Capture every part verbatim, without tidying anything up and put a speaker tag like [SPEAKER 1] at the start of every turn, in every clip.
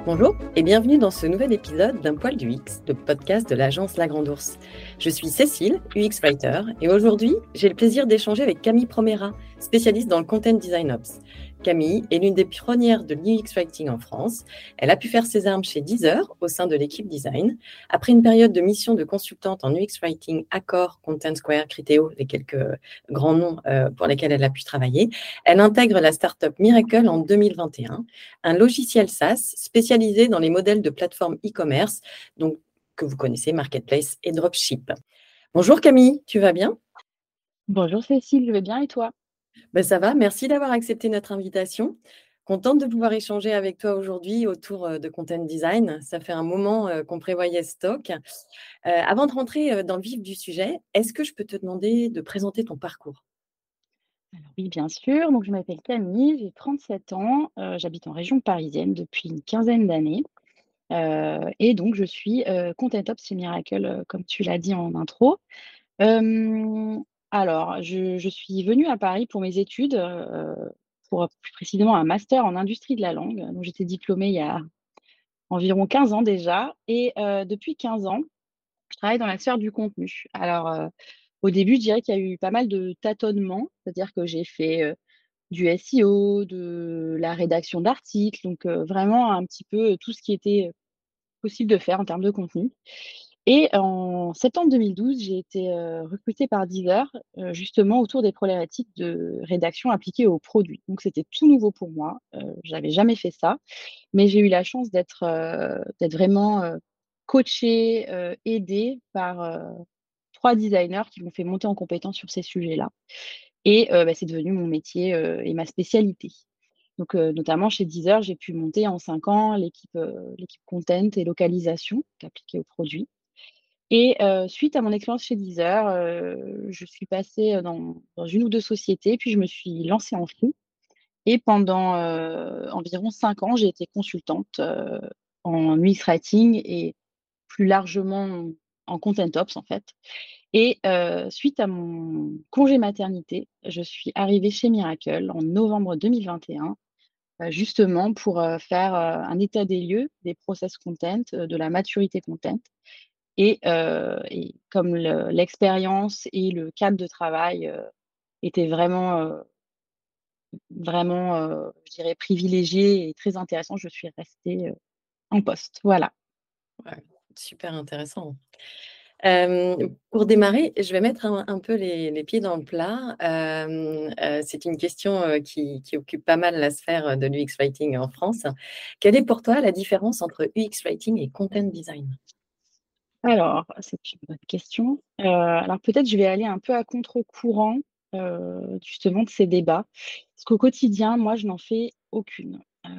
[SPEAKER 1] Bonjour et bienvenue dans ce nouvel épisode d'Un poil du X, le podcast de l'agence La Grande Ourse. Je suis Cécile, U X Writer, et aujourd'hui, j'ai le plaisir d'échanger avec Camille Promera, spécialiste dans le Content Design Ops. Camille est l'une des pionnières de l'U X Writing en France. Elle a pu faire ses armes chez Deezer au sein de l'équipe design. Après une période de mission de consultante en U X Writing, Accor, Content Square, Criteo, les quelques grands noms euh, pour lesquels elle a pu travailler, elle intègre la start-up Miracle en deux mille vingt et un, un logiciel SaaS spécialisé dans les modèles de plateformes e-commerce, donc que vous connaissez, Marketplace et Dropship. Bonjour Camille, tu vas bien ?
[SPEAKER 2] Bonjour Cécile, je vais bien et toi ?
[SPEAKER 1] Ben ça va, merci d'avoir accepté notre invitation. Contente de pouvoir échanger avec toi aujourd'hui autour de Content Design. Ça fait un moment qu'on prévoyait ce talk. Euh, avant de rentrer dans le vif du sujet, est-ce que je peux te demander de présenter ton parcours ?
[SPEAKER 2] Alors oui, bien sûr. Donc, je m'appelle Camille, j'ai trente-sept ans, euh, j'habite en région parisienne depuis une quinzaine d'années. Euh, et donc, je suis euh, Content Ops chez Miracle, euh, comme tu l'as dit en intro. Euh, alors, je, je suis venue à Paris pour mes études, euh, pour plus précisément un master en industrie de la langue. Donc, j'étais diplômée il y a environ quinze ans déjà. Et euh, depuis quinze ans, je travaille dans la sphère du contenu. Alors, euh, au début, je dirais qu'il y a eu pas mal de tâtonnements, c'est-à-dire que j'ai fait euh, du S E O, de la rédaction d'articles, donc euh, vraiment un petit peu tout ce qui était possible de faire en termes de contenu. Et en septembre deux mille douze, j'ai été euh, recrutée par Deezer, euh, justement autour des problématiques de rédaction appliquées aux produits. Donc c'était tout nouveau pour moi, euh, j'avais jamais fait ça, mais j'ai eu la chance d'être euh, d'être vraiment euh, coachée, euh, aidée par euh, trois designers qui m'ont fait monter en compétence sur ces sujets-là. Et euh, bah, c'est devenu mon métier euh, et ma spécialité. Donc, euh, notamment chez Deezer, j'ai pu monter en cinq ans l'équipe euh, l'équipe content et localisation appliquée aux produits. Et euh, suite à mon expérience chez Deezer, euh, je suis passée dans, dans une ou deux sociétés, puis je me suis lancée en free. Et pendant euh, environ cinq ans, j'ai été consultante euh, en U X Writing et plus largement en Content Ops, en fait. Et euh, suite à mon congé maternité, je suis arrivée chez Miracle en novembre deux mille vingt et un, euh, justement pour euh, faire euh, un état des lieux des process content, euh, de la maturité content. Et, euh, et comme le- l'expérience et le cadre de travail euh, étaient vraiment, euh, vraiment euh, je dirais, privilégiés et très intéressants, je suis restée euh, en poste. Voilà.
[SPEAKER 1] Ouais, super intéressant. Euh, pour démarrer, je vais mettre un, un peu les, les pieds dans le plat. Euh, euh, c'est une question euh, qui, qui occupe pas mal la sphère de l'U X Writing en France. Quelle est pour toi la différence entre U X Writing et Content Design ?
[SPEAKER 2] Alors, c'est une bonne question. Euh, alors peut-être je vais aller un peu à contre-courant euh, justement de ces débats, parce qu'au quotidien, moi, je n'en fais aucune. Euh,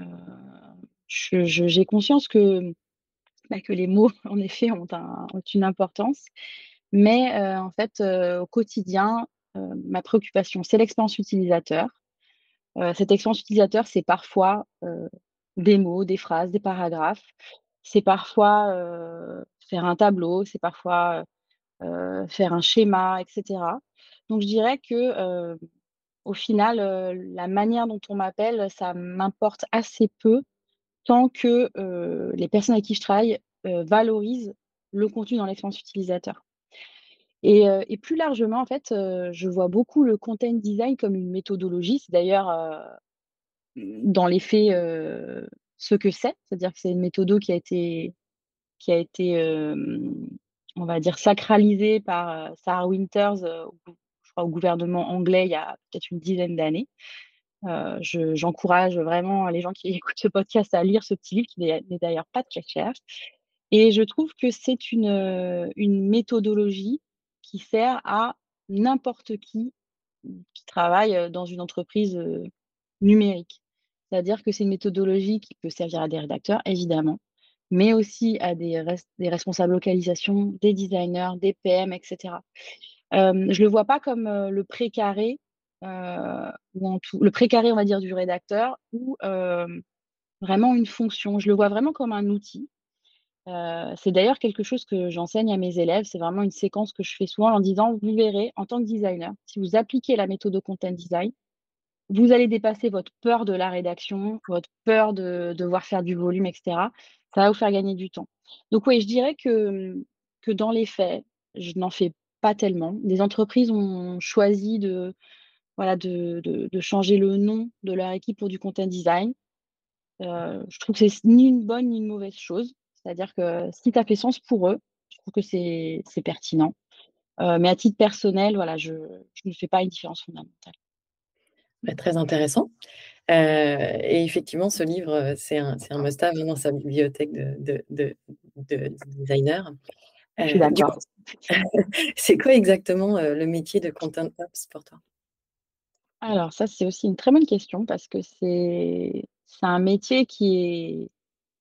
[SPEAKER 2] je- je- j'ai conscience que, bah, que les mots, en effet, ont, un- ont une importance, mais euh, en fait, euh, au quotidien, euh, ma préoccupation, c'est l'expérience utilisateur. Euh, cette expérience utilisateur, c'est parfois euh, des mots, des phrases, des paragraphes. C'est parfois euh, faire un tableau, c'est parfois euh, faire un schéma, et cetera. Donc, je dirais que euh, au final, euh, la manière dont on m'appelle, ça m'importe assez peu tant que euh, les personnes avec qui je travaille euh, valorisent le contenu dans l'expérience utilisateur. Et, euh, et plus largement, en fait, euh, je vois beaucoup le content design comme une méthodologie. C'est d'ailleurs euh, dans les faits euh, ce que c'est, c'est-à-dire que c'est une méthode qui a été, qui a été euh, on va dire, sacralisée par euh, Sarah Winters, euh, au- je crois, au gouvernement anglais il y a peut-être une dizaine d'années. Euh, je- j'encourage vraiment les gens qui écoutent ce podcast à lire ce petit livre, qui n'est n'est d'ailleurs pas très cher. Et je trouve que c'est une, euh, une méthodologie qui sert à n'importe qui qui travaille euh, dans une entreprise euh, numérique. C'est-à-dire que c'est une méthodologie qui peut servir à des rédacteurs, évidemment, mais aussi à des, res- des responsables localisation, des designers, des P M, et cetera. Euh, je ne le vois pas comme euh, le précaré, euh, ou en tout, le précaré, on va dire, du rédacteur, ou euh, vraiment une fonction. Je le vois vraiment comme un outil. Euh, c'est d'ailleurs quelque chose que j'enseigne à mes élèves. C'est vraiment une séquence que je fais souvent en disant, vous verrez, en tant que designer, si vous appliquez la méthode de content design, vous allez dépasser votre peur de la rédaction, votre peur de devoir faire du volume et cetera. Ça va vous faire gagner du temps. Donc oui, je dirais que, mmh, que dans les faits, je n'en fais pas tellement. Des entreprises ont choisi de, voilà, de de de changer le nom de leur équipe pour du content design. Heu, je trouve que c'est ni une bonne ni une mauvaise chose. C'est-à-dire que si ça fait sens pour eux, je trouve que c'est c'est pertinent. Heu, mais à titre personnel, voilà, je je ne fais pas une différence fondamentale.
[SPEAKER 1] Bah, très intéressant. Heu et effectivement, ce livre, heu, c'est un c'est un must-have dans sa bibliothèque de de de de designers.
[SPEAKER 2] Je suis
[SPEAKER 1] Heu, du coup,
[SPEAKER 2] d'accord.
[SPEAKER 1] c'est quoi exactement, heu, le métier de content ops pour toi?
[SPEAKER 2] Alors ça, c'est aussi une très bonne question parce que c'est c'est un métier qui est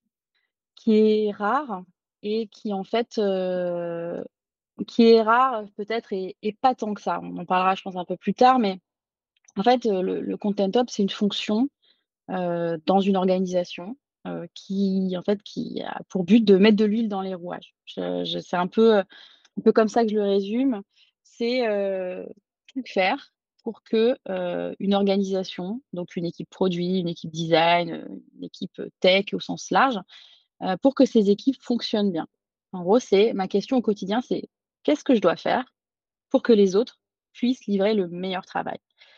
[SPEAKER 2] qui est rare et qui en fait, heu, qui est rare peut-être et et pas tant que ça. On en parlera je pense un peu plus tard, mais en fait, heu, le le content ops, c'est une fonction, heu, dans une organisation, heu, qui en fait, qui a pour but de mettre de l'huile dans les rouages. Je je c'est un peu, heu, un peu comme ça que je le résume. C'est, heu, tout faire pour que, heu, une organisation, donc une équipe produit, une équipe design, heu, une équipe, heu, tech au sens large, heu, pour que ces équipes fonctionnent bien. En gros, c'est ma question au quotidien, c'est: «Qu'est-ce que je dois faire pour que les autres puissent livrer le meilleur travail?»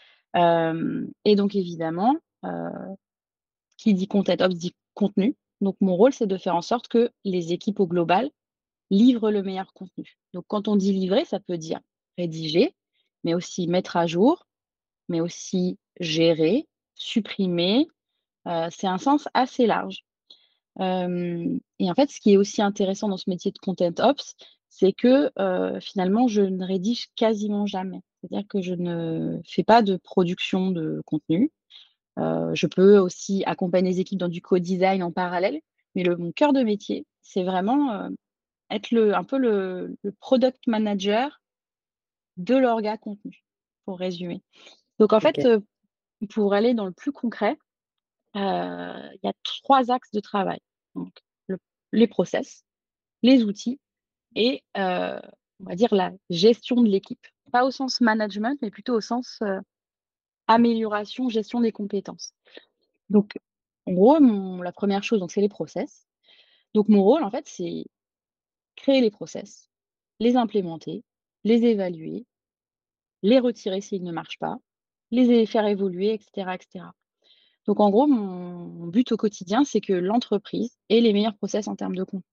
[SPEAKER 2] Hem et donc évidemment, heu, qui dit content ops dit contenu. Donc mon rôle, c'est de faire en sorte que les équipes au global livrent le meilleur contenu. Donc quand on dit livrer, ça peut dire rédiger, mais aussi mettre à jour, mais aussi gérer, supprimer, heu, c'est un sens assez large. Hem et en fait, ce qui est aussi intéressant dans ce métier de content ops, c'est que, heu, finalement, je ne rédige quasiment jamais. C'est-à-dire que je ne fais pas de production de contenu. Heu, je peux aussi accompagner les équipes dans du co-design en parallèle, mais le mon cœur de métier, c'est vraiment, heu, être le un peu le le product manager de l'orga contenu, pour résumer. Donc en
[SPEAKER 1] OK,
[SPEAKER 2] fait, heu, pour aller dans le plus concret, heu, il y a trois axes de travail. Donc le les process, les outils et heu, on va dire la gestion de l'équipe. Pas au sens management, mais plutôt au sens, heu, amélioration, gestion des compétences. Donc en gros, mon la première chose, donc c'est les process. Donc mon rôle, en fait, c'est créer les process, les implémenter, les évaluer, les retirer s'ils ne marchent pas, les é faire évoluer et cetera et cetera. Donc en gros, mon mon but au quotidien, c'est que l'entreprise ait les meilleurs process en termes de contenu.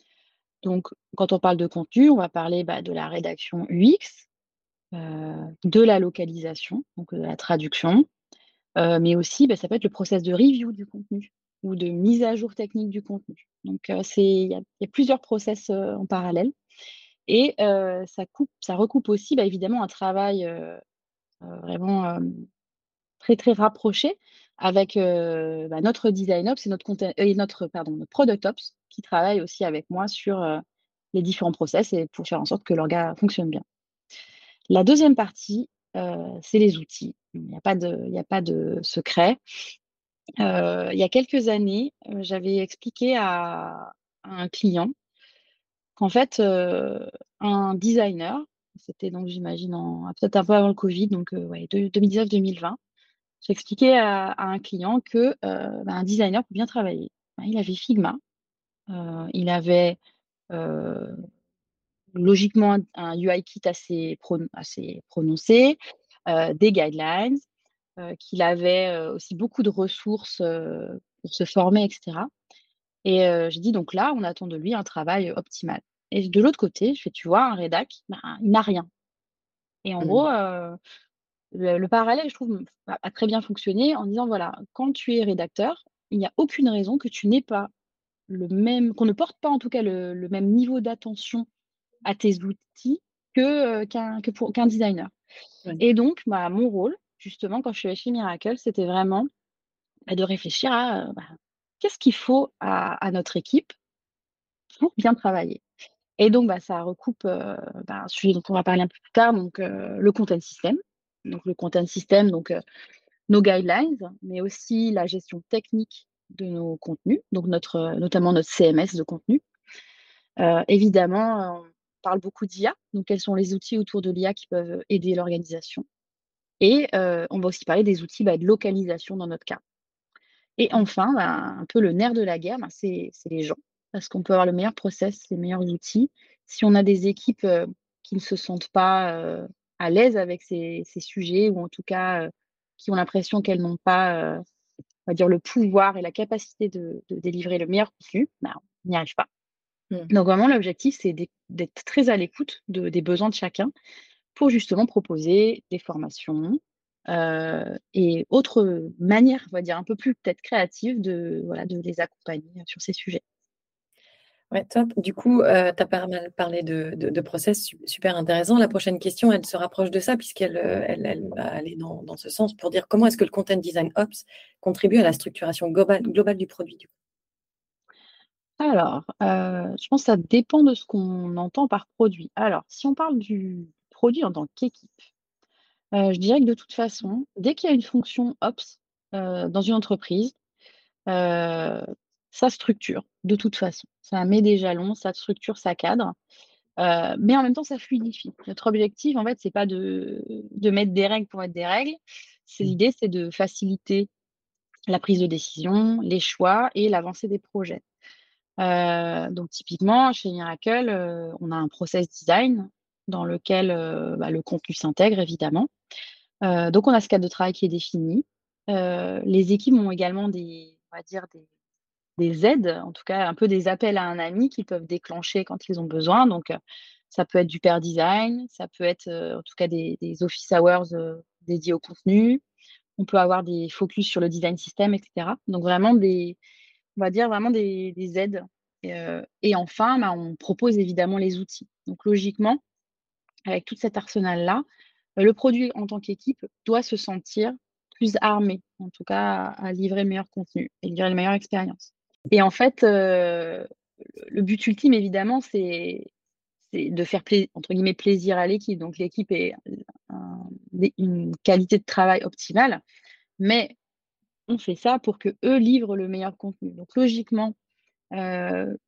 [SPEAKER 2] Donc quand on parle de contenu, on va parler, bah, de la rédaction U X, heu, de la localisation, donc de la traduction, heu, mais aussi, bah, ça peut être le process de review du contenu ou de mise à jour technique du contenu. Donc heu, c'est il y a il y a plusieurs process, heu, en parallèle et heu, ça coupe ça recoupe aussi, bah, évidemment un travail, heu heu, vraiment, hem, très, très rapproché avec, heu, bah, notre design ops et notre conten et notre pardon, notre product ops qui travaille aussi avec moi sur, heu, les différents process et pour faire en sorte que l'orga fonctionne bien. La deuxième partie, heu, c'est les outils. Il y a pas de il y a pas de secret. Heu, il y a quelques années, heu, j'avais expliqué à à un client qu'en fait, heu, un designer, c'était donc j'imagine en peut-être un peu avant le covid, donc heu, ouais, de deux mille dix-neuf-deux mille vingt. J'expliquais à à un client que, heu, bah, un designer pour bien travailler, bah, il avait Figma, heu, il avait, heu, logiquement un un U I kit assez pron assez prononcé, heu, des guidelines, heu, qu'il avait, heu, aussi beaucoup de ressources, heu, pour se former et cetera et heu, j'ai dit: «Donc là, on attend de lui un travail, optimal» et de l'autre côté, je fais: «Tu vois, un rédac, ben, il n'a rien» et en
[SPEAKER 1] mmh,
[SPEAKER 2] gros, heu, le le parallèle, je trouve, a a très bien fonctionné en disant: «Voilà, quand tu es rédacteur, il n'y a aucune raison que tu n'aies pas le même qu'on ne porte pas en tout cas le le même niveau d'attention à tes outils que, heu, qu'un que pour qu'un designer»
[SPEAKER 1] ouais.
[SPEAKER 2] et donc bah, mon rôle, justement, quand je suis allée chez Miracle, c'était vraiment, bah, de réfléchir à, heu, bah, qu'est-ce qu'il faut à à notre équipe pour bien travailler? Et donc, bah, ça recoupe, heu, bah, un sujet dont on va parler un peu plus tard, donc heu, le content system. Donc le content system, donc heu, nos guidelines, mais aussi la gestion technique de nos contenus, donc notre, heu, notamment notre C M S de contenu. Heu, évidemment, heu, on parle beaucoup d'I A, donc quels sont les outils autour de l'I A qui peuvent aider l'organisation? Et heu, on va aussi parler des outils, bah, de localisation dans notre cas. Et
[SPEAKER 1] Mmh.
[SPEAKER 2] enfin, ben, un peu le nerf de la guerre, ben, c'est c'est les gens. Parce qu'on peut avoir le meilleur process, les meilleurs outils. Si on a des équipes, heu, qui ne se sentent pas, heu, à l'aise avec ces ces sujets ou en tout cas, heu, qui ont l'impression qu'elles n'ont pas, heu, on va dire le pouvoir et la capacité de de délivrer le meilleur contenu, ben, on n'y arrive pas.
[SPEAKER 1] Mmh.
[SPEAKER 2] Donc vraiment l'objectif, c'est d'é d'être très à l'écoute de des besoins de chacun pour justement proposer des formations, heu et autres manières, on va dire un peu plus peut-être créatives de voilà, de les accompagner sur ces sujets.
[SPEAKER 1] Ouais, top. Du coup, heu, tu as pas mal parlé de de de process su super intéressant. La prochaine question, elle se rapproche de ça puisqu'elle, heu, elle elle va aller dans dans ce sens pour dire comment est-ce que le Content Design Ops contribue à la structuration globale globale du produit, du coup?
[SPEAKER 2] Alors, heu, je pense que ça dépend de ce qu'on entend par produit. Alors, si on parle du produit en tant qu'équipe, heu, je dirais que de toute façon, dès qu'il y a une fonction ops, heu, dans une entreprise, heu, ça structure de toute façon. Ça met des jalons, ça structure, ça cadre. Heu, mais en même temps, ça fluidifie. Notre objectif, en fait, c'est pas de de mettre des règles pour mettre des règles. C'est
[SPEAKER 1] Mmh.
[SPEAKER 2] l'idée, c'est de faciliter la prise de décision, les choix et l'avancée des projets. Heu, donc typiquement, chez Miracle, heu, on a un process design dans lequel, heu, bah, le contenu s'intègre évidemment. Heu, donc on a ce cadre de travail qui est défini. Heu, les équipes ont également des on va dire des des aides, en tout cas un peu des appels à un ami qu'ils peuvent déclencher quand ils ont besoin. Donc, heu, ça peut être du pair design, ça peut être, heu, en tout cas des des office hours, heu, dédiés au contenu. On peut avoir des focus sur le design system et cetera. Donc vraiment des on va dire vraiment des des aides et heu et enfin, bah, on propose évidemment les outils. Donc logiquement, avec tout cet arsenal-là, heu, le produit en tant qu'équipe doit se sentir plus armé, en tout cas à à livrer le meilleur contenu et livrer la meilleure expérience. Et en fait, heu, le but ultime évidemment, c'est c'est de faire plai entre guillemets «plaisir» à l'équipe. Donc l'équipe ait un des une qualité de travail optimale, mais on fait ça pour qu'eux livrent le meilleur contenu. Donc logiquement, heu,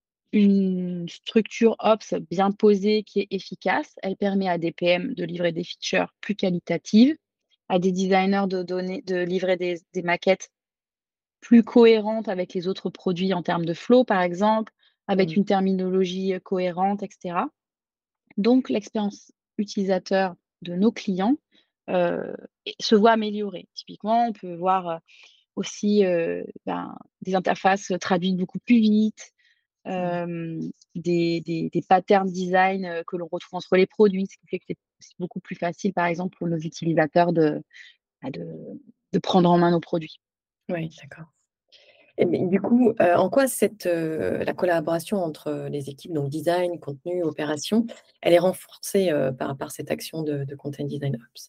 [SPEAKER 2] une structure ops bien posée qui est efficace, elle permet à des P M de livrer des features plus qualitatives, à des designers de donner de livrer des des maquettes plus cohérente avec les autres produits en termes de flow, par exemple, avec
[SPEAKER 1] Mmh.
[SPEAKER 2] une terminologie, heu, cohérente et cetera. Donc l'expérience utilisateur de nos clients, heu, et se voit améliorée. Typiquement, on peut voir, heu, aussi, heu, ben, des interfaces traduites beaucoup plus vite,
[SPEAKER 1] Mmh.
[SPEAKER 2] hem, des des des patterns design, heu, que l'on retrouve entre les produits, ce qui fait que c'est c'est beaucoup plus facile, par exemple, pour nos utilisateurs de, bah, de de prendre en main nos produits.
[SPEAKER 1] Oui, d'accord. Et mais du coup, heu, en quoi cette, heu, la collaboration entre les équipes, donc design, contenu, opération, elle est renforcée, heu, par par cette action de de Content Design Ops?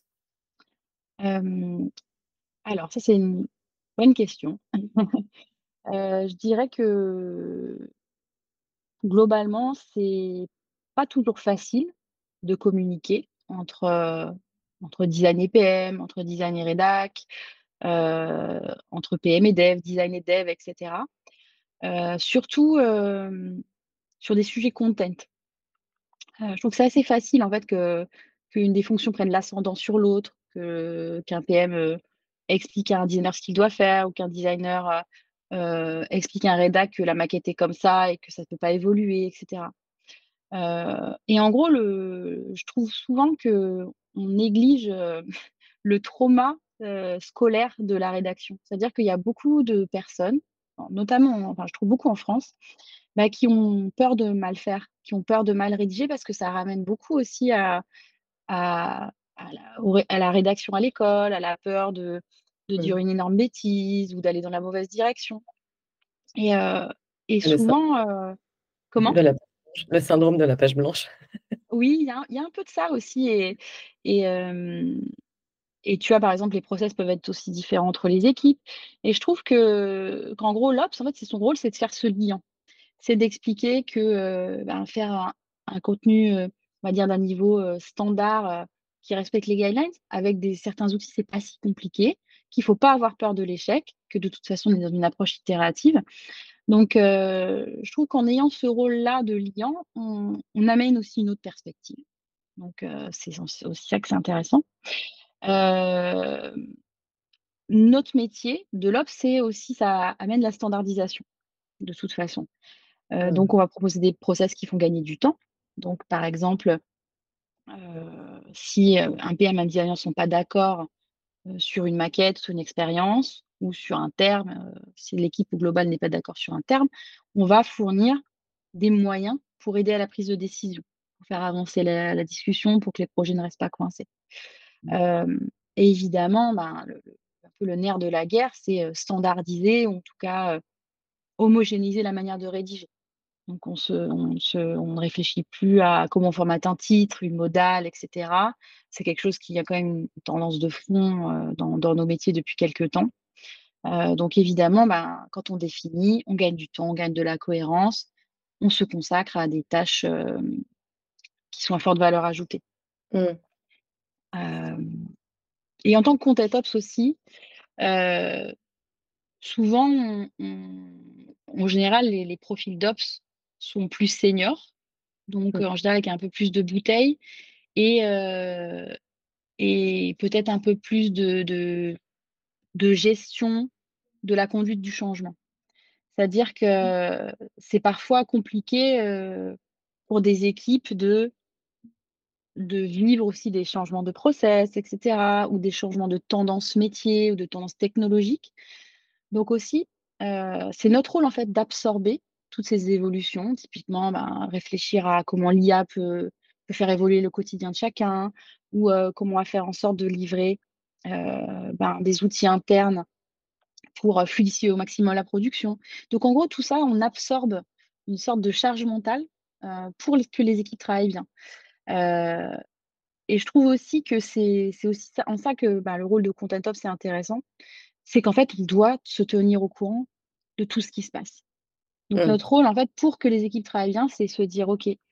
[SPEAKER 2] Hem, alors ça, c'est une bonne question. Heu, je dirais que globalement, c'est pas toujours facile de communiquer entre, heu, entre design et P M, entre design et rédac, heu, entre P M et dev, design et dev et cetera. Heu, surtout, hem, sur des sujets content. Heu, je trouve que c'est assez facile en fait que qu'une des fonctions prenne l'ascendant sur l'autre, que qu'un P M, heu, explique à un designer ce qu'il doit faire ou qu'un designer, heu heu, explique à un rédac que la maquette est comme ça et que ça ne peut pas évoluer et cetera. Heu et en gros le je trouve souvent qu'on néglige, heu, le trauma, heu, scolaire de la rédaction. C'est-à-dire qu'il y a beaucoup de personnes, notamment, enfin je trouve beaucoup en France, bah, qui ont peur de mal faire, qui ont peur de mal rédiger parce que ça ramène beaucoup aussi à à à la au ré à la rédaction à l'école, à la peur de de dire
[SPEAKER 1] Mmh.
[SPEAKER 2] une énorme bêtise ou d'aller dans la mauvaise direction et heu et
[SPEAKER 1] Le syn
[SPEAKER 2] souvent, heu comment?
[SPEAKER 1] de la le syndrome de la page blanche.
[SPEAKER 2] Oui, il y a un il y a un peu de ça aussi et et hem et tu vois, par exemple, les process peuvent être aussi différents entre les équipes et je trouve que qu'en gros, l'Ops, en fait, c'est son rôle, c'est de faire ce lien. C'est d'expliquer que, heu, ben, faire un un contenu, heu, on va dire d'un niveau, heu, standard, heu, qui respecte les guidelines avec des certains outils, c'est pas si compliqué, qu'il faut pas avoir peur de l'échec, que de toute façon, on est dans une approche itérative. Donc, heu, je trouve qu'en ayant ce rôle-là de liant, on on amène aussi une autre perspective. Donc, heu, c'est c'est aussi ça que c'est intéressant. Hem, Notre métier de l'Ops, c'est aussi ça amène la standardisation, de toute façon. Heu,
[SPEAKER 1] Mmh.
[SPEAKER 2] donc on va proposer des process qui font gagner du temps. Donc par exemple, heu, si, heu, un P M, un designer sont pas d'accord, heu, sur une maquette, sur une expérience ou sur un terme, heu, si l'équipe au global n'est pas d'accord sur un terme, on va fournir des moyens pour aider à la prise de décision, pour faire avancer la la discussion, pour que les projets ne restent pas coincés. Hem et évidemment, ben, le le un peu le nerf de la guerre, c'est, heu, standardiser ou en tout cas, heu, homogénéiser la manière de rédiger. Donc on se on se on ne réfléchit plus à comment on formate un titre, une modale et cetera. C'est quelque chose qui a quand même une tendance de fond, heu, dans dans nos métiers depuis quelque temps. Heu, donc évidemment, ben, quand on définit, on gagne du temps, on gagne de la cohérence, on se consacre à des tâches, hem, qui sont à forte valeur ajoutée.
[SPEAKER 1] Mmh.
[SPEAKER 2] Hem et en tant que content ops aussi, heu, souvent on on en général les les profils d'ops sont plus seniors, donc
[SPEAKER 1] Mmh.
[SPEAKER 2] heu, en général avec un peu plus de bouteilles et heu et peut-être un peu plus de de de gestion de la conduite du changement. C'est-à-dire que c'est parfois compliqué, heu, pour des équipes de de vivre aussi des changements de process et cetera ou des changements de tendance métier ou de tendance technologique. Donc aussi, heu, c'est notre rôle en fait d'absorber toutes ces évolutions. Typiquement, ben, réfléchir à comment l'I A peut peut faire évoluer le quotidien de chacun ou, heu, comment on va faire en sorte de livrer, heu, ben, des outils internes pour, heu, fluidifier au maximum la production. Donc en gros, tout ça, on absorbe une sorte de charge mentale, heu, pour les que les équipes travaillent bien. Heu et je trouve aussi que c'est c'est aussi ça en ça que, bah, le rôle de content ops, c'est intéressant. C'est qu'en fait, on doit se tenir au courant de tout ce qui se passe. Donc
[SPEAKER 1] Mmh.
[SPEAKER 2] notre rôle, en fait, pour que les équipes travaillent bien, c'est se dire: «OK, heu,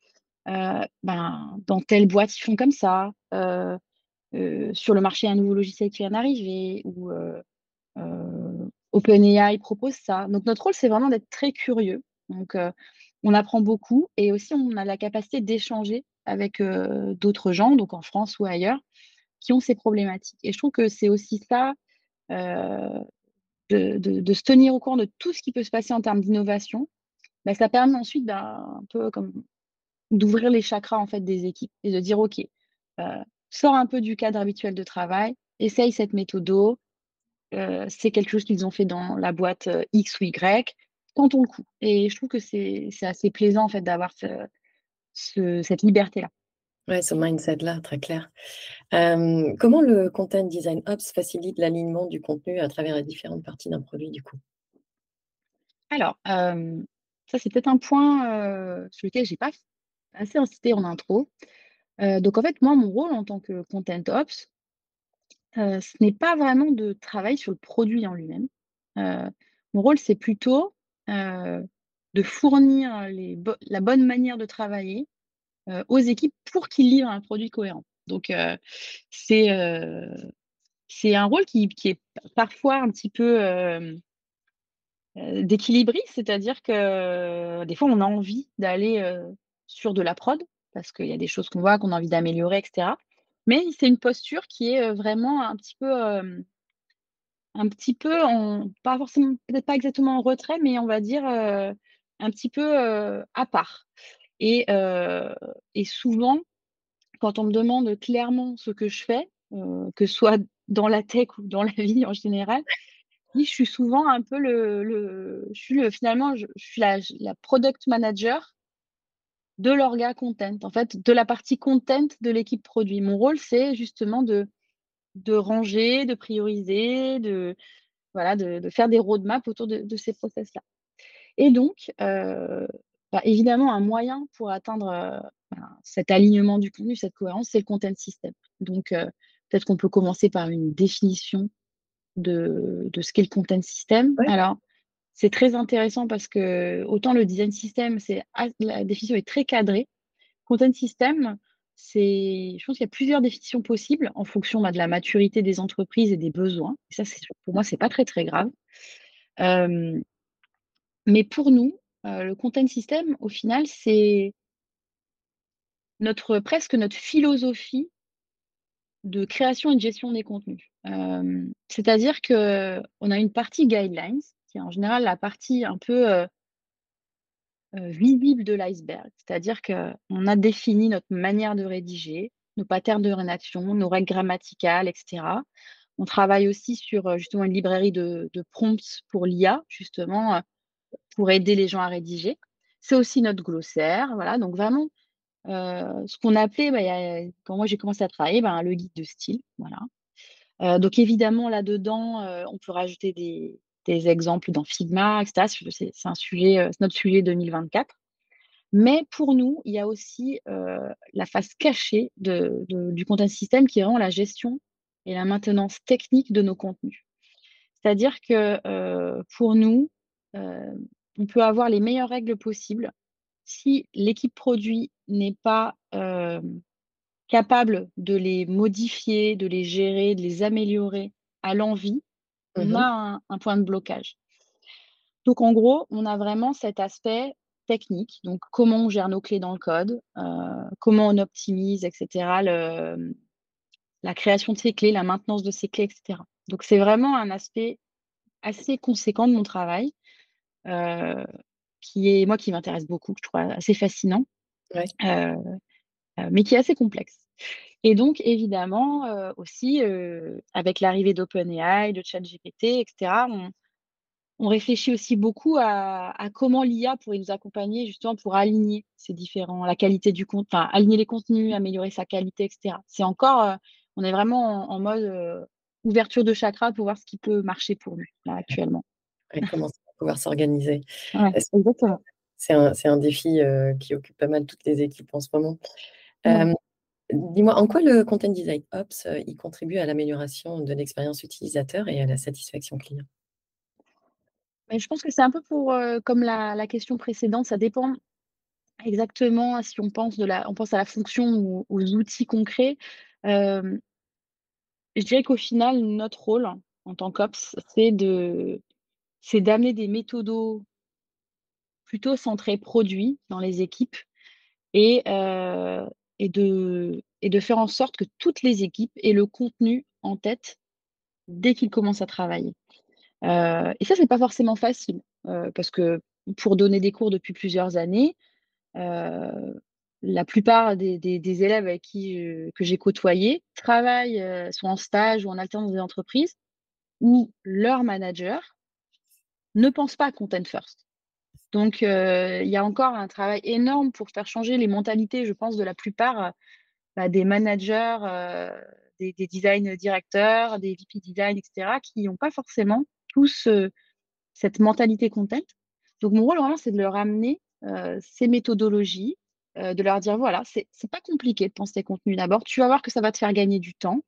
[SPEAKER 2] ben, dans telle boîte, ils font comme ça, heu heu, sur le marché, il y a un nouveau logiciel qui vient d'arriver» ou heu heu, «OpenAI propose ça». Donc notre rôle, c'est vraiment d'être très curieux. Donc heu, on apprend beaucoup et aussi on a la capacité d'échanger avec, heu, d'autres gens, donc en France ou ailleurs, qui ont ces problématiques et je trouve que c'est aussi ça, heu, de de de se tenir au courant de tout ce qui peut se passer en termes d'innovation. Bah, ça permet ensuite, ben, un peu comme d'ouvrir les chakras, en fait, des équipes et de dire: «OK, heu, sors un peu du cadre habituel de travail, essaye cette méthodo, heu, c'est quelque chose qu'ils ont fait dans la boîte, heu, X ou Y, tentons le coup» et je trouve que c'est c'est assez plaisant, en fait, d'avoir ce ce cette liberté-là.
[SPEAKER 1] Ouais, ce mindset-là, très clair. Hem, comment le content design ops facilite l'alignement du contenu à travers les différentes parties d'un produit, du coup?
[SPEAKER 2] Alors, hem, ça, c'est peut-être un point, heu, sur lequel j'ai pas assez insisté en intro. Heu, donc en fait, moi, mon rôle en tant que content ops, heu, ce n'est pas vraiment de travailler sur le produit en lui-même. Heu, Mon rôle, c'est plutôt, heu, de fournir les bo la bonne manière de travailler, heu, aux équipes pour qu'ils livrent un produit cohérent. Donc heu, c'est, heu, c'est un rôle qui qui est parfois un petit peu, hem, heu, d'équilibriste, c'est-à-dire que des fois, on a envie d'aller, heu, sur de la prod parce qu'il y a des choses qu'on voit, qu'on a envie d'améliorer et cetera. Mais c'est une posture qui est, heu, vraiment un petit peu, hem, un petit peu en pas forcément peut-être pas exactement en retrait, mais on va dire, heu, un petit peu, heu, à part et heu et souvent, quand on me demande clairement ce que je fais, heu, que ce soit dans la tech ou dans la vie en général, oui, je suis souvent un peu le le je suis le finalement, je je suis la la product manager de l'orga content, en fait, de la partie content de l'équipe produit. Mon rôle, c'est justement de de ranger, de prioriser, de voilà, de de faire des roadmaps autour de de ces process-là et donc heu, bah, évidemment, un moyen pour atteindre, heu, ben, cet alignement du contenu, cette cohérence, c'est le content system. Donc heu, peut-être qu'on peut commencer par une définition de de ce qu'est le content system.
[SPEAKER 1] Ouais.
[SPEAKER 2] Alors, c'est très intéressant parce que autant le design system, c'est a la définition est très cadrée. Content system, c'est je pense qu'il y a plusieurs définitions possibles en fonction, bah, de la maturité des entreprises et des besoins. Et ça, c'est pour moi, c'est pas très, très grave. Hem, mais pour nous, heu, le content system, au final, c'est notre presque notre philosophie de création et de gestion des contenus. Hem, c'est-à-dire qu'on a une partie guidelines, qui est en général la partie un peu, heu heu, visible de l'iceberg. C'est-à-dire qu'on a défini notre manière de rédiger, nos patterns de rédaction, nos règles grammaticales et cetera. On travaille aussi sur, heu, justement une librairie de de prompts pour l'I A, justement, heu, pour aider les gens à rédiger. C'est aussi notre glossaire, voilà, donc vraiment, heu, ce qu'on appelait, bah, il y a quand moi j'ai commencé à travailler, ben, le guide de style, voilà. Heu, donc évidemment là-dedans, heu, on peut rajouter des des exemples dans Figma et cetera. C'est c'est un sujet, heu, c'est notre sujet deux mille vingt-quatre. Mais pour nous, il y a aussi, heu, la face cachée de de du content system qui est vraiment la gestion et la maintenance technique de nos contenus. C'est-à-dire que, heu, pour nous, heu, on peut avoir les meilleures règles possibles. Si l'équipe produit n'est pas, hem, capable de les modifier, de les gérer, de les améliorer à l'envi, on a
[SPEAKER 1] Mmh.
[SPEAKER 2] un un point de blocage. Donc en gros, on a vraiment cet aspect technique, donc comment on gère nos clés dans le code, heu, comment on optimise et cetera le la création de ces clés, la maintenance de ces clés et cetera. Donc c'est vraiment un aspect assez conséquent de mon travail, heu, qui est moi qui m'intéresse beaucoup, que je trouve assez fascinant,
[SPEAKER 1] Ouais.
[SPEAKER 2] heu heu, mais qui est assez complexe. Et donc évidemment, heu, aussi, heu, avec l'arrivée d'OpenAI, de ChatGPT et cetera, on on réfléchit aussi beaucoup à à comment l'I A pourrait nous accompagner justement pour aligner ces différents la qualité du compte enfin aligner les contenus, améliorer sa qualité et cetera. C'est encore, heu, on est vraiment en en mode, heu, ouverture de chakra pour voir ce qui peut marcher pour nous, là, actuellement.
[SPEAKER 1] Ouais, comment ça va pouvoir s'organiser.
[SPEAKER 2] Ouais,
[SPEAKER 1] Est-ce
[SPEAKER 2] exactement.
[SPEAKER 1] c'est un c'est un défi, heu, qui occupe pas mal toutes les équipes en ce moment.
[SPEAKER 2] Ouais.
[SPEAKER 1] Hem, dis-moi, en quoi le Content Design Ops, heu, il contribue à l'amélioration de l'expérience utilisateur et à la satisfaction client?
[SPEAKER 2] Mais je pense que c'est un peu pour, heu, comme la la question précédente, ça dépend exactement si on pense de la on pense à la fonction ou aux outils concrets. Hem, je dirais qu'au final, notre rôle en tant qu'ops, c'est de c'est d'amener des méthodos plutôt centrés produits dans les équipes et heu et de et de faire en sorte que toutes les équipes aient le contenu en tête dès qu'ils commencent à travailler. Heu et ça, c'est pas forcément facile, heu, parce que pour donner des cours depuis plusieurs années, heu, la plupart des des des élèves avec qui, heu, que j'ai côtoyés travaillent, heu, sont en stage ou en alternance dans des entreprises où leur manager ne pense pas content first. Donc heu, il y a encore un travail énorme pour faire changer les mentalités, je pense, de la plupart, heu, bah, des managers, heu, des des design directeurs, des V P design et cetera, qui n'ont pas forcément tous, heu, cette mentalité content. Donc mon rôle vraiment, c'est de leur amener, heu, ces méthodologies, heu, de leur dire: «Voilà, c'est c'est pas compliqué de penser tes contenus d'abord, tu vas voir que ça va te faire gagner du temps,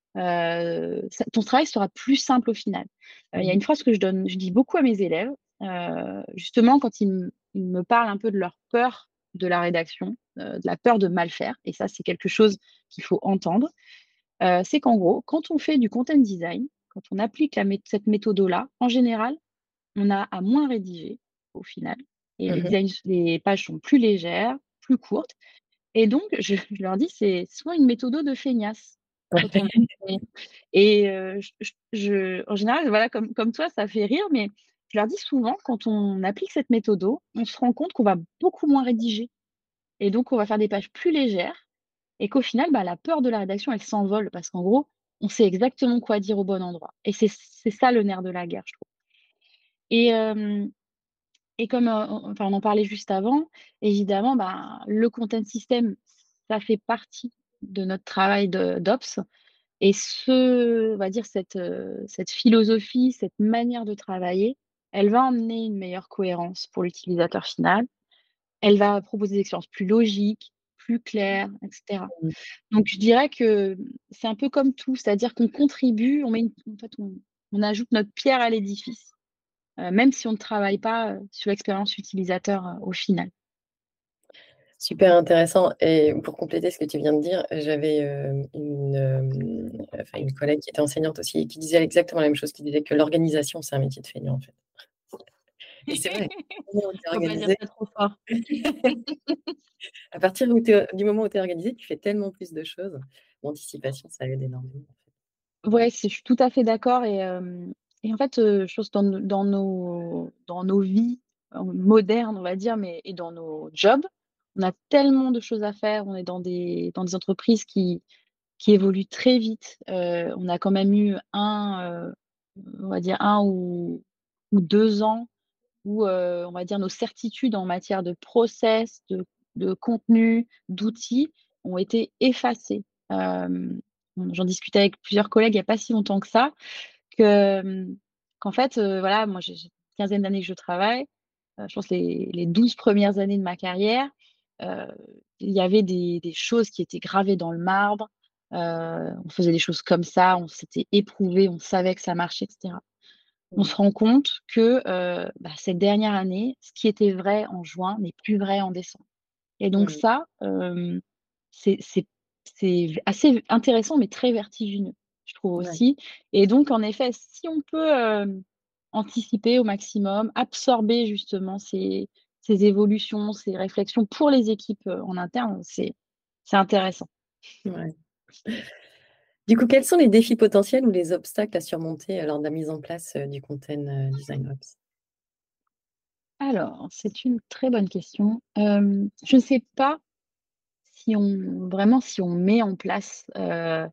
[SPEAKER 2] heu, ça ton travail sera plus simple au final». Heu, il y a
[SPEAKER 1] Mmh.
[SPEAKER 2] une phrase que je donne je dis beaucoup à mes élèves, heu, justement quand ils me ils me parlent un peu de leur peur de la rédaction, heu, de la peur de mal faire et ça, c'est quelque chose qu'il faut entendre. Heu, c'est qu'en gros, quand on fait du content design, quand on applique la mé cette méthode-là, en général, on a à moins rédiger au final et les
[SPEAKER 1] Mmh.
[SPEAKER 2] designs les pages sont plus légères, plus courtes et donc je je leur dis: «C'est soit une méthode de feignasse quand on et et heu, je je je en général, voilà, comme comme toi, ça fait rire, mais je leur dis souvent quand on applique cette méthode, on se rend compte qu'on va beaucoup moins rédiger et donc on va faire des pages plus légères et qu'au final, bah, la peur de la rédaction, elle s'envole parce qu'en gros, on sait exactement quoi dire au bon endroit et c'est c'est ça le nerf de la guerre, je trouve et hem et comme, heu, on enfin, on en parlait juste avant, évidemment, ben, le content system, ça fait partie de notre travail de d'ops et ce on va dire cette, heu, cette philosophie, cette manière de travailler, elle va emmener une meilleure cohérence pour l'utilisateur final. Elle va proposer des expériences plus logiques, plus claires et cetera.
[SPEAKER 1] Mmh.
[SPEAKER 2] Donc je dirais que c'est un peu comme tout, c'est-à-dire qu'on contribue, on met une en fait, on on ajoute notre pierre à l'édifice. Heu, même si on ne travaille pas, heu, sur l'expérience utilisateur, heu, au final.
[SPEAKER 1] Super intéressant et pour compléter ce que tu viens de dire, j'avais, hem, une, hem, enfin une collègue qui était enseignante aussi et qui disait exactement la même chose, qui disait que l'organisation, c'est un métier de feignant, en fait. Et c'est vrai, du moment où tu es
[SPEAKER 2] Faut pas dire
[SPEAKER 1] organisé,
[SPEAKER 2] ça trop fort.
[SPEAKER 1] à partir où tu es du moment où tu es organisé, tu fais tellement plus de choses. l'anticipation, ça aide énormément.
[SPEAKER 2] Ouais, c'est je suis tout à fait d'accord et hem et en fait, heu, je pense dans nos dans nos dans nos vies, heu, modernes, on va dire, mais et dans nos jobs, on a tellement de choses à faire. On est dans des dans des entreprises qui qui évoluent très vite. Heu, on a quand même eu un, heu, on va dire un ou ou deux ans où, heu, on va dire nos certitudes en matière de process, de de contenu, d'outils ont été effacées. Hem, j'en discutais avec plusieurs collègues il y a pas si longtemps que ça, que, hem, qu'en fait, heu, voilà, moi j'ai j'ai une quinzaine d'années que je travaille. Heu, je pense les les douze premières années de ma carrière, heu, il y avait des des choses qui étaient gravées dans le marbre. Heu, on faisait des choses comme ça, on s'était éprouvé, on savait que ça marchait et cetera. On
[SPEAKER 1] Mmh.
[SPEAKER 2] se rend compte que, heu, bah, cette dernière année, ce qui était vrai en juin n'est plus vrai en décembre et donc
[SPEAKER 1] Mmh.
[SPEAKER 2] ça, hem, c'est c'est c'est v assez intéressant mais très vertigineux, je trouve
[SPEAKER 1] Ouais,
[SPEAKER 2] aussi et donc en effet, si on peut, hem, anticiper au maximum, absorber justement ces ces évolutions, ces réflexions pour les équipes, heu, en interne, c'est c'est intéressant.
[SPEAKER 1] ouais. Du coup, quels sont les défis potentiels ou les obstacles à surmonter, heu, lors de la mise en place, heu, du Content, heu, Design Ops?
[SPEAKER 2] Alors, c'est une très bonne question. Hem, je ne sais pas si on vraiment si on met en place, heu,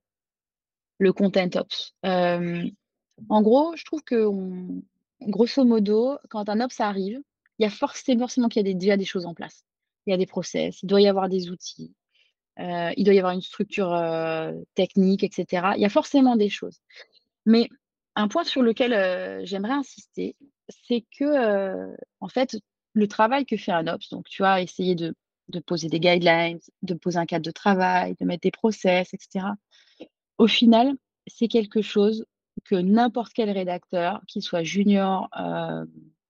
[SPEAKER 2] le content ops. Hem, en gros, je trouve qu'on grosso modo, quand un ops arrive, il y a forcément forcément qu'il y a des déjà des choses en place. Il y a des process, il doit y avoir des outils, heu, il doit y avoir une structure, heu, technique et cetera. Il y a forcément des choses. Mais un point sur lequel, heu, j'aimerais insister, c'est que, heu, en fait, le travail que fait un ops, donc tu vois, essayer de de poser des guidelines, de poser un cadre de travail, de mettre des process et cetera. Au final, c'est quelque chose que n'importe quel rédacteur, qu'il soit junior, heu,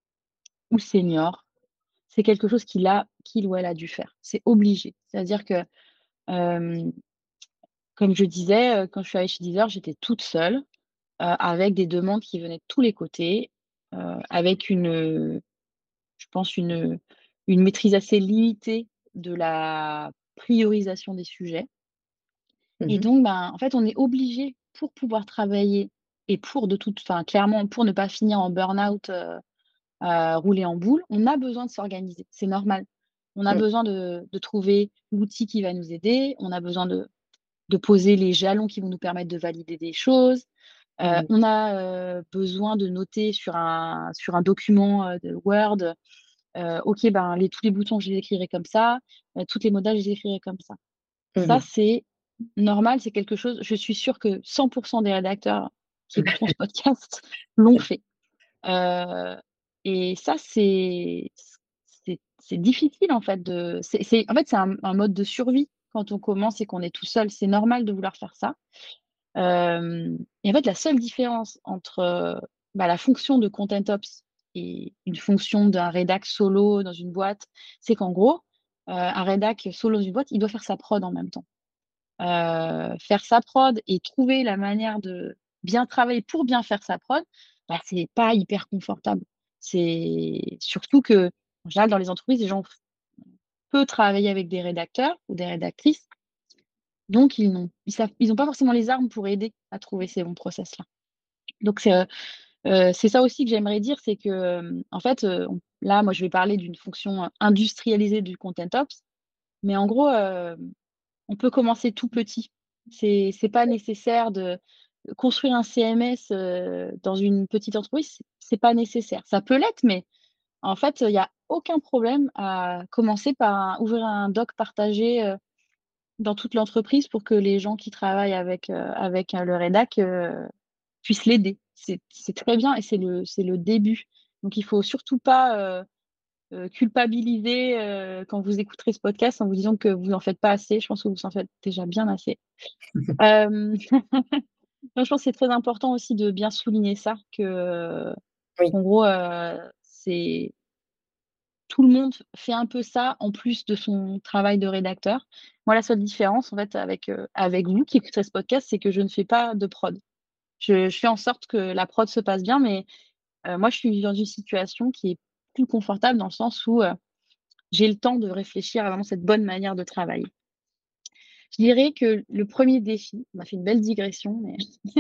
[SPEAKER 2] ou senior, c'est quelque chose qu'il a qu'il ou elle a dû faire. C'est obligé. C'est-à-dire que, hem, comme je disais, heu, quand je suis arrivée chez Deezer, j'étais toute seule. Heu, avec des demandes qui venaient de tous les côtés, heu, avec une, heu, je pense une, une maîtrise assez limitée de la priorisation des sujets
[SPEAKER 1] Mmh
[SPEAKER 2] et
[SPEAKER 1] mh.
[SPEAKER 2] donc ben, en fait, on est obligé pour pouvoir travailler et pour de toute enfin, clairement, pour ne pas finir en burn-out, heu, à rouler en boule, on a besoin de s'organiser, c'est normal. On a
[SPEAKER 1] Mmh.
[SPEAKER 2] besoin de de trouver l'outil qui va nous aider, on a besoin de de poser les jalons qui vont nous permettre de valider des choses. Heu,
[SPEAKER 1] Mmh.
[SPEAKER 2] on a, heu, besoin de noter sur un sur un document, heu, de Word, heu, OK, ben, les tous les boutons, je les écrirai comme ça, heu, toutes les modales, je les écrirai comme ça.
[SPEAKER 1] Mmh
[SPEAKER 2] Ça,
[SPEAKER 1] mh.
[SPEAKER 2] c'est normal, c'est quelque chose je suis sûre que cent des rédacteurs qui écouteront ce podcast l'ont fait. Heu et ça, c'est c'est c'est difficile, en fait, de c'est c'est en fait, c'est un un mode de survie quand on commence et qu'on est tout seul. C'est normal de vouloir faire ça. Hem et en fait, la seule différence entre, heu, bah, la fonction de content ops et une fonction d'un rédac solo dans une boîte, c'est qu'en gros, heu, un rédac solo dans une boîte, il doit faire sa prod en même temps. Heu, faire sa prod et trouver la manière de bien travailler pour bien faire sa prod, bah, c'est pas hyper confortable. C'est surtout que en général, dans les entreprises, les gens f peu travailler avec des rédacteurs ou des rédactrices, donc ils n'ont ils savent ils ont pas forcément les armes pour aider à trouver ces bons process-là. Donc c'est, heu heu, c'est ça aussi que j'aimerais dire, c'est que, hem, en fait, heu, on là, moi, je vais parler d'une fonction, heu, industrialisée du content ops, mais en gros, hem, on peut commencer tout petit. C'est c'est pas nécessaire de construire un C M S, heu, dans une petite entreprise, c'est c'est pas nécessaire. Ça peut l'être, mais en fait, il y a aucun problème à commencer par un ouvrir un doc partagé, heu, dans toute l'entreprise pour que les gens qui travaillent avec, heu, avec, heu, le rédac, heu, puissent l'aider. C'est c'est très bien et c'est le c'est le début. Donc il faut surtout pas, heu heu, culpabiliser, heu, quand vous écouterez ce podcast en vous disant que vous en faites pas assez. Je pense que vous en faites déjà bien assez. Hem, non, je pense que c'est très important aussi de bien souligner ça, que,
[SPEAKER 1] Oui.
[SPEAKER 2] qu'en gros, heu, c'est tout le monde fait un peu ça en plus de son travail de rédacteur. Moi, la seule différence en fait avec, heu, avec vous qui écouterez ce podcast, c'est que je ne fais pas de prod. Je je fais en sorte que la prod se passe bien, mais, heu, moi je suis dans une situation qui est plus confortable dans le sens où, heu, j'ai le temps de réfléchir à vraiment cette bonne manière de travailler. Je dirais que le premier défi, on a fait une belle digression, mais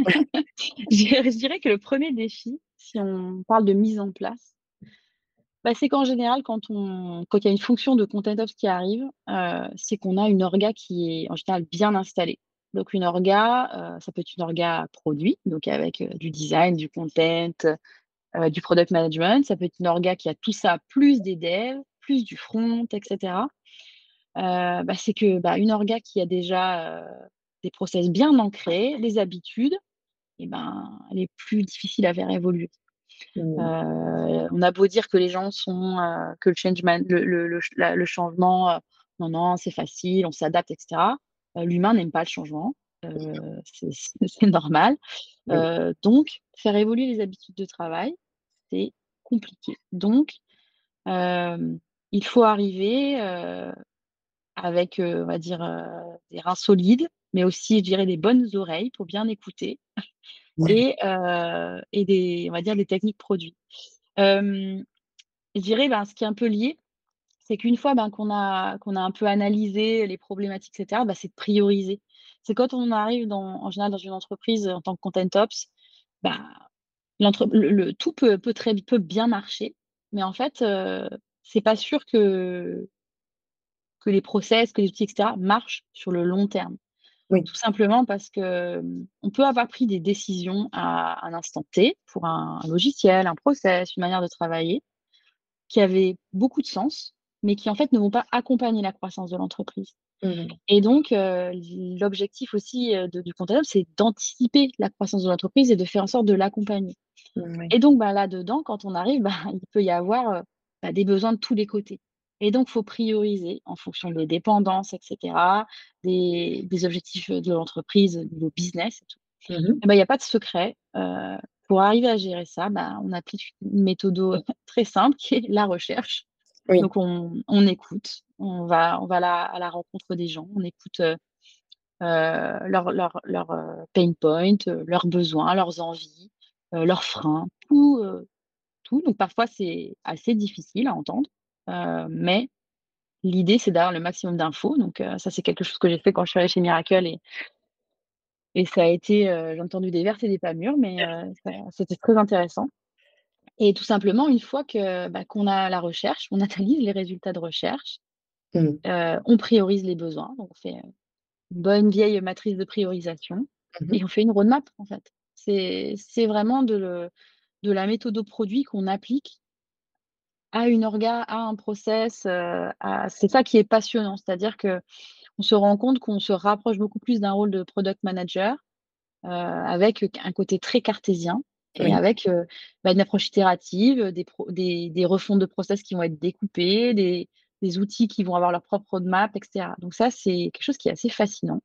[SPEAKER 2] je dirais je dirais que le premier défi, si on parle de mise en place, bah, c'est qu'en général, quand on quand il y a une fonction de content ops qui arrive, heu, c'est qu'on a une orga qui est en général bien installée. Donc une orga, heu, ça peut être une orga produit, donc avec, heu, du design, du content, heu, du product management. Ça peut être une orga qui a tout ça, plus des devs, plus du front et cetera. Heu, bah, c'est que, bah, une orga qui a déjà, heu, des process bien ancrés, des habitudes et ben, elle est plus difficile à faire évoluer.
[SPEAKER 1] Mmh.
[SPEAKER 2] Heu, on a beau dire que les gens sont, heu, que le change man le le le ch la le changement, heu, non, non, c'est facile, on s'adapte et cetera. Heu, l'humain n'aime pas le changement, heu, c'est c'est c'est normal.
[SPEAKER 1] Oui.
[SPEAKER 2] Heu, donc faire évoluer les habitudes de travail, c'est compliqué. Donc hem, il faut arriver, heu, avec, heu, on va dire, heu, des reins solides, mais aussi, je dirais, des bonnes oreilles pour bien écouter et heu et des on va dire des techniques produits. Hem, je dirais, ben, ce qui est un peu lié, c'est qu'une fois, ben, qu'on a qu'on a un peu analysé les problématiques et cetera, bah, c'est de prioriser. C'est quand on arrive dans en général dans une entreprise, en tant que content ops, bah, l'entre le le tout peut peut très peut bien marcher, mais en fait, heu, c'est pas sûr que que les process, que les outils et cetera marchent sur le long terme.
[SPEAKER 1] Oui.
[SPEAKER 2] Tout simplement parce que, mmh, on peut avoir pris des décisions à un instant T pour un un logiciel, un process, une manière de travailler qui avaient beaucoup de sens, mais qui en fait ne vont pas accompagner la croissance de l'entreprise.
[SPEAKER 1] Mmh.
[SPEAKER 2] Et donc, heu, l'objectif aussi, heu, de du comptable, c'est d'anticiper la croissance de l'entreprise et de faire en sorte de l'accompagner.
[SPEAKER 1] Mmh, oui.
[SPEAKER 2] Et donc, bah, là-dedans, quand on arrive, bah, il peut y avoir, heu, bah, des besoins de tous les côtés. Et donc, faut prioriser en fonction des dépendances et cetera, des des objectifs, heu, de l'entreprise, au niveau business et tout.
[SPEAKER 1] Mmh mh.
[SPEAKER 2] Et bah, il y a pas de secret, heu, pour arriver à gérer ça, bah, on applique une méthode très simple qui est la recherche.
[SPEAKER 1] Oui.
[SPEAKER 2] Donc on on écoute, on va on va à la à la rencontre des gens, on écoute, heu heu, leurs leurs leurs, heu, pain points, heu, leurs besoins, leurs envies, heu, leurs freins, tout, heu, tout. Donc parfois c'est assez difficile à entendre, heu, mais l'idée c'est d'avoir le maximum d'infos. Donc heu, ça c'est quelque chose que j'ai fait quand je suis allée chez Miracle et et ça a été, heu, j'ai entendu des vertes et des pas mûres, mais heu, ça c'était très intéressant. Et tout simplement une fois que, bah, qu'on a la recherche, on analyse les résultats de recherche.
[SPEAKER 1] Mmh.
[SPEAKER 2] Heu, on priorise les besoins, donc on fait, heu, une bonne vieille matrice de priorisation
[SPEAKER 1] Mmh mh.
[SPEAKER 2] et on fait une roadmap, en fait. C'est c'est vraiment de le de la méthode au produit qu'on applique à une orga, à un process, heu, à c'est ça qui est passionnant. C'est-à-dire qu'on se rend compte qu'on se rapproche beaucoup plus d'un rôle de product manager, heu, avec, un côté très cartésien et
[SPEAKER 1] Oui.
[SPEAKER 2] avec, heu, bah, une approche itérative, des pro des des refontes de process qui vont être découpées, des des outils qui vont avoir leur propre roadmap et cetera. Donc ça, c'est quelque chose qui est assez fascinant,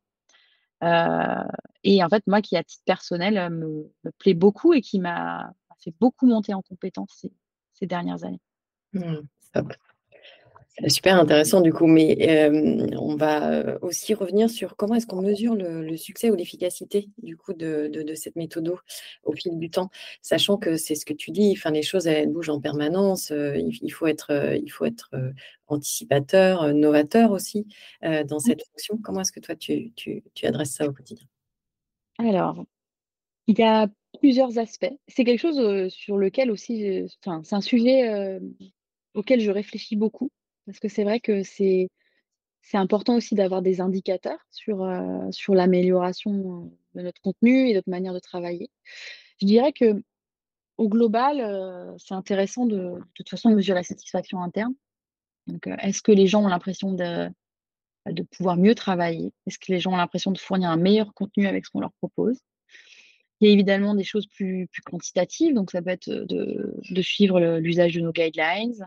[SPEAKER 2] heu et en fait, moi qui, à titre personnel, heu, me me plaît beaucoup et qui m'a m'a fait beaucoup monter en compétences ces ces dernières années.
[SPEAKER 1] Mmh. Top. C'est super intéressant du coup, mais hem, on va, heu, aussi revenir sur comment est-ce qu'on mesure le le succès ou l'efficacité du coup de de de cette méthode au fil du temps? Sachant que c'est ce que tu dis, enfin les choses elles bougent en permanence, heu, il il faut être, heu, il faut être, heu, anticipateur, heu, novateur aussi, heu, dans
[SPEAKER 2] Mmh.
[SPEAKER 1] cette fonction. Comment est-ce que toi tu tu tu adresses ça au quotidien?
[SPEAKER 2] Alors, il y a plusieurs aspects. C'est quelque chose, heu, sur lequel aussi, heu, enfin, c'est un sujet, hem, auquel je réfléchis beaucoup parce que c'est vrai que c'est c'est important aussi d'avoir des indicateurs sur, heu, sur l'amélioration, heu, de notre contenu et notre manière de travailler. Je dirais qu'au global, heu, c'est intéressant de de toute façon de mesurer la satisfaction interne. Donc, heu, est-ce que les gens ont l'impression de de pouvoir mieux travailler? Est-ce que les gens ont l'impression de fournir un meilleur contenu avec ce qu'on leur propose? Il y a évidemment des choses plus plus quantitatives, donc ça peut être, de de suivre le l'usage de nos guidelines,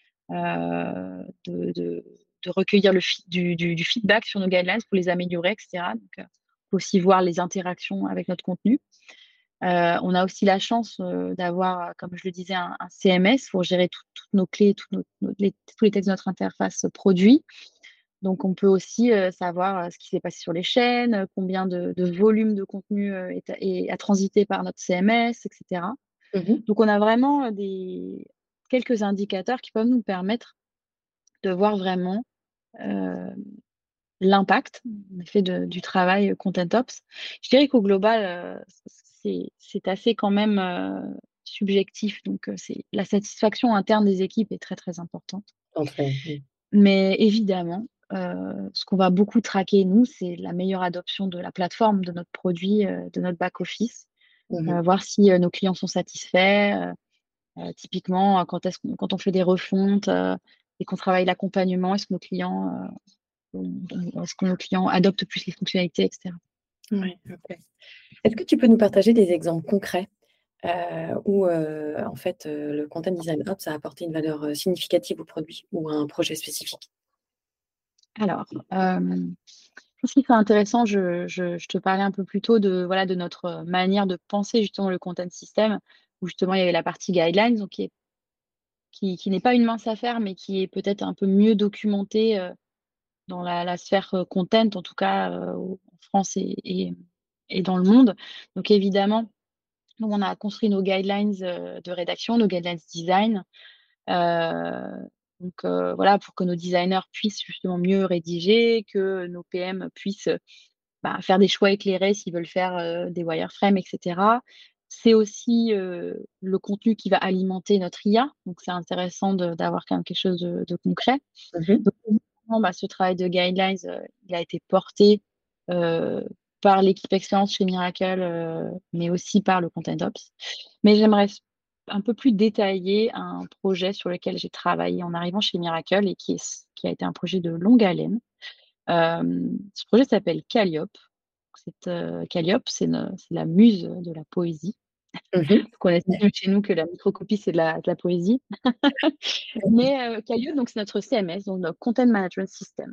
[SPEAKER 2] heu, de de de recueillir le feed du du du feedback sur nos guidelines pour les améliorer et cetera. Donc, heu, faut aussi voir les interactions avec notre contenu. Heu, on a aussi la chance, heu, d'avoir, comme je le disais, un un C M S pour gérer toutes toutes nos clés, toutes nos nos les tous les textes de notre interface produit. Donc on peut aussi, heu, savoir, heu, ce qui s'est passé sur les chaînes, heu, combien de de volume de contenu, heu, est a est a transité par notre C M S et cetera.
[SPEAKER 1] Mmh mh.
[SPEAKER 2] Donc on a vraiment, heu, des quelques indicateurs qui peuvent nous permettre de voir vraiment, heu, l'impact, en effet, de du travail, heu, Content Ops. Je dirais qu'au global, heu, c'est c'est assez quand même, heu, subjectif, donc heu, c'est la satisfaction interne des équipes est très, très importante.
[SPEAKER 1] Entrée. Mmh.
[SPEAKER 2] Mais évidemment, heu, ce qu'on va beaucoup traquer, nous, c'est la meilleure adoption de la plateforme, de notre produit, heu, de notre back office,
[SPEAKER 1] Mmh mh.
[SPEAKER 2] heu, voir si, heu, nos clients sont satisfaits, heu heu, typiquement, heu, quand est-ce qu'on quand on fait des refontes, heu, et qu'on travaille l'accompagnement, est-ce que nos clients, heu, on est-ce que nos clients adoptent plus les fonctionnalités et cetera.
[SPEAKER 1] Ouais, OK. Est-ce que tu peux nous partager des exemples concrets, heu, où, heu, en fait, heu, le Content Design Ops a apporté une valeur, heu, significative au produit ou à un projet spécifique?
[SPEAKER 2] Alors, hem, je pense qu'il serait intéressant, je je je te parlais un peu plus tôt de, voilà, de notre, heu, manière de penser justement le content system, où justement il y avait la partie guidelines, donc qui est qui qui n'est pas une mince affaire, mais qui est peut-être un peu mieux documentée, heu, dans la la sphère, heu, content, en tout cas, heu, en France et et et dans le monde. Donc évidemment, nous, on a construit nos guidelines, heu, de rédaction, nos guidelines design, heu, donc heu, voilà, pour que nos designers puissent justement mieux rédiger, que nos P M puissent, bah, faire des choix éclairés s'ils veulent faire, heu, des wireframes et cetera. C'est aussi, heu, le contenu qui va alimenter notre I A, donc c'est intéressant de d'avoir quand même quelque chose de de concret.
[SPEAKER 1] Mmh mh.
[SPEAKER 2] Donc évidemment, bah, ce travail de guidelines, heu, il a été porté, heu, par l'équipe expérience chez Miracle, heu, mais aussi par le Content Ops. Mais j'aimerais s un peu plus détailler un projet sur lequel j'ai travaillé en arrivant chez Miracle et qui est s qui a été un projet de longue haleine. Hem, ce projet s'appelle Calliope. C'est, heu, Calliope, c'est ne c'est la muse de la poésie.
[SPEAKER 1] Mmh mh.
[SPEAKER 2] Donc on
[SPEAKER 1] Ouais.
[SPEAKER 2] estime chez nous que la microcopie, c'est de la de la poésie. Mais, heu, Calliope, donc c'est notre C M S, donc notre Content Management System.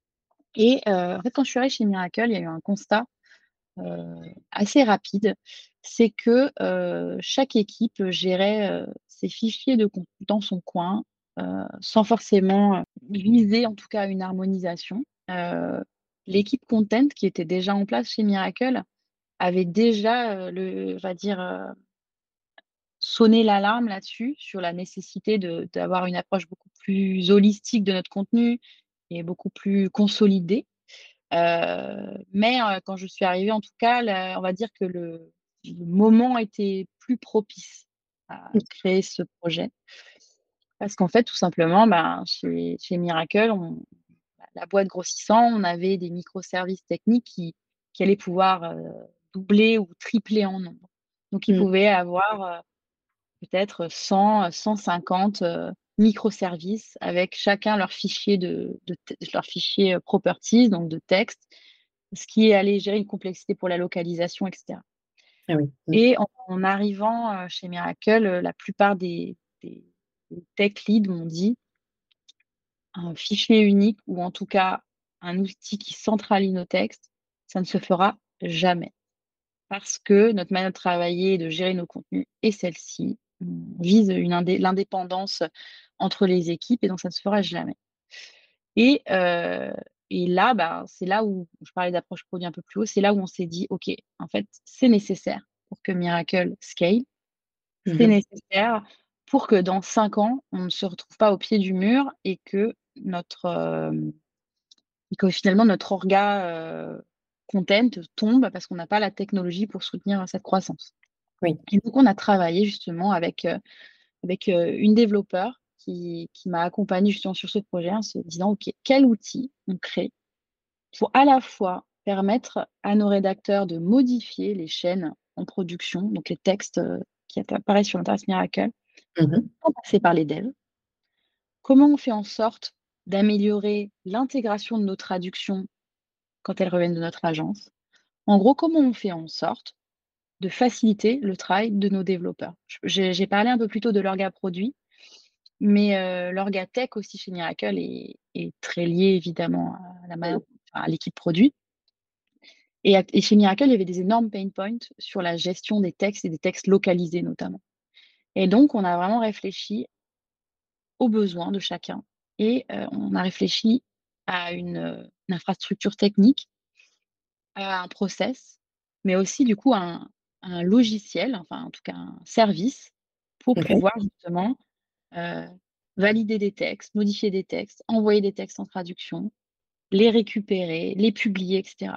[SPEAKER 2] Et heu, en fait, quand je suis arrivée chez Miracle, il y a eu un constat, heu, assez rapide. C'est que, heu, chaque équipe gérait, heu, ses fichiers de contenu dans son coin, heu, sans forcément, heu, viser en tout cas une harmonisation. Heu, l'équipe content qui était déjà en place chez Miracle avait déjà, heu, le on va dire, heu, sonné l'alarme là-dessus, sur la nécessité de d'avoir une approche beaucoup plus holistique de notre contenu et beaucoup plus consolidée. Heu, mais heu, quand je suis arrivée en tout cas, la on va dire que le le moment était plus propice à créer ce projet. Parce qu'en fait, tout simplement, ben, chez chez Miracle, on la boîte grossissant, on avait des microservices techniques qui qui allaient pouvoir, heu, doubler ou tripler en nombre. Donc ils
[SPEAKER 1] Mmh.
[SPEAKER 2] pouvaient avoir, heu, peut-être cent, heu, cent cinquante, heu, microservices avec chacun leur fichier de de t leur fichier, heu, properties, donc de texte, ce qui allait gérer une complexité pour la localisation et cetera.
[SPEAKER 1] Ah oui. Mmh.
[SPEAKER 2] Et en en arrivant, heu, chez Miracle, heu, la plupart des des des tech leads m'ont dit: «Un fichier unique ou en tout cas un outil qui centralise nos textes, ça ne se fera jamais. Parce que notre manière de travailler et de gérer nos contenus est celle-ci. On vise une indé l'indépendance entre les équipes et donc ça ne se fera jamais». Et heu et là, bah, c'est là où je parlais d'approche produit un peu plus haut, c'est là où on s'est dit: «OK, en fait, c'est nécessaire pour que Miracle scale,
[SPEAKER 1] Mmh
[SPEAKER 2] c'est
[SPEAKER 1] mh.
[SPEAKER 2] nécessaire pour que dans cinq ans, on ne se retrouve pas au pied du mur et que notre, hem, et que finalement notre orga, heu, content tombe parce qu'on n'a pas la technologie pour soutenir cette croissance».
[SPEAKER 1] Oui.
[SPEAKER 2] Et donc on a travaillé justement avec, heu, avec, heu, une développeur qui qui m'a accompagnée justement sur ce projet en se disant: «OK, quel outil on crée pour à la fois permettre à nos rédacteurs de modifier les chaînes en production, donc les textes, heu, qui apparaissent sur l'interface Miracle,
[SPEAKER 1] Mmh mh.
[SPEAKER 2] sans passer par les devs? Comment on fait en sorte d'améliorer l'intégration de nos traductions quand elles reviennent de notre agence? En gros, comment on fait en sorte de faciliter le travail de nos développeurs?» Je j'ai j'ai parlé un peu plus tôt de l'orga produit, mais heu, l'orga tech aussi chez Miracle est est très lié évidemment à la ma
[SPEAKER 1] Mmh.
[SPEAKER 2] à l'équipe produit. Et à et chez Miracle, il y avait des énormes pain points sur la gestion des textes et des textes localisés notamment. Et donc on a vraiment réfléchi aux besoins de chacun et heu, on a réfléchi à une, heu, une infrastructure technique, à un process, mais aussi du coup à un un logiciel, enfin en tout cas un service pour
[SPEAKER 1] OK.
[SPEAKER 2] pouvoir justement, heu, valider des textes, modifier des textes, envoyer des textes en traduction, les récupérer, les publier, et cetera.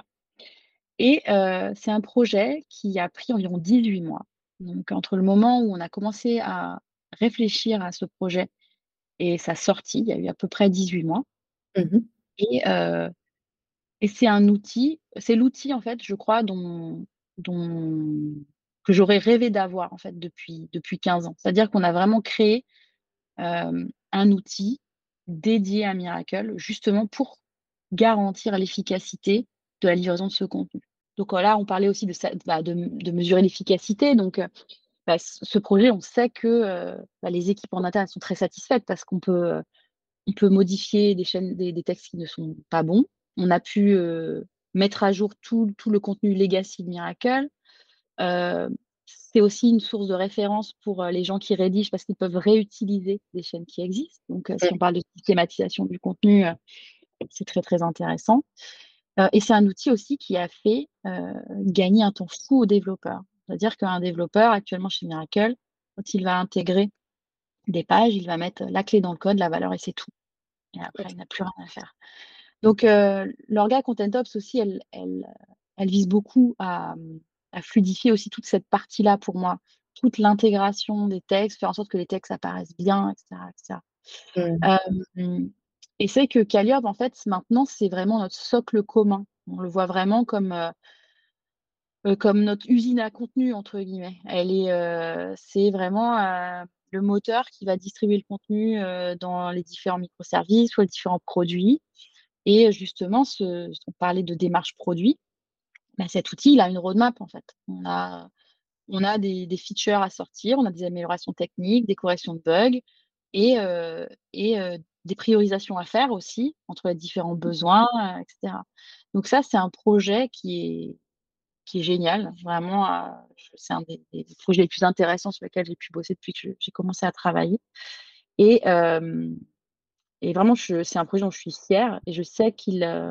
[SPEAKER 2] Et heu, c'est un projet qui a pris environ dix-huit mois. Donc entre le moment où on a commencé à réfléchir à ce projet et sa sortie, il y a eu à peu près dix-huit mois
[SPEAKER 1] Mmh.
[SPEAKER 2] et heu et c'est un outil c'est l'outil, en fait, je crois, dont dont que j'aurais rêvé d'avoir, en fait, depuis depuis quinze ans. C'est-à-dire qu'on a vraiment créé, hem, un outil dédié à Miracle, justement pour garantir l'efficacité de la livraison de ce contenu. Donc, heu, là, on parlait aussi de ça, bah, de de mesurer l'efficacité. Donc, heu, bah, ce ce projet, on sait que, heu, bah, les équipes en interne, elles sont très satisfaites parce qu'on peut, heu, on peut modifier des chaînes des des textes qui ne sont pas bons. On a pu, heu, mettre à jour tout tout le contenu legacy de Miracle. Heu, c'est aussi une source de référence pour, heu, les gens qui rédigent parce qu'ils peuvent réutiliser des chaînes qui existent. Donc, heu, si on parle de systématisation du contenu, heu, c'est très, très intéressant. Heu et c'est un outil aussi qui a fait, heu, gagner un temps fou aux développeurs. C'est-à-dire qu'un développeur actuellement chez Miracle, quand il va intégrer des pages, il va mettre la clé dans le code, la valeur et c'est tout. Et après,
[SPEAKER 1] OK.
[SPEAKER 2] il n'a plus rien à faire. Donc, heu, l'orga ContentOps aussi, elle elle, elle vise beaucoup à, mmh, à fluidifier aussi toute cette partie-là pour moi. Toute l'intégration des textes, faire en sorte que les textes apparaissent bien, et cetera, et cetera.
[SPEAKER 1] Mmh.
[SPEAKER 2] Hem et c'est que Calliope, en fait, maintenant, c'est vraiment notre socle commun. On le voit vraiment comme, heu heu, comme notre «usine à contenu» entre guillemets. Elle est, heu, c'est vraiment, heu, le moteur qui va distribuer le contenu, heu, dans les différents microservices ou les différents produits. Et justement, ce on parlait de démarche produit, bah, cet outil, il a une roadmap, en fait. On a on a des des features à sortir, on a des améliorations techniques, des corrections de bugs et heu et heu, des priorisations à faire aussi entre les différents besoins, heu, et cetera. Donc ça, c'est un projet qui est qui est génial, vraiment, heu, c'est un des des projets les plus intéressants sur lesquels j'ai pu bosser depuis que je j'ai commencé à travailler et hem et vraiment je c'est un projet dont je suis fière et je sais qu'il, heu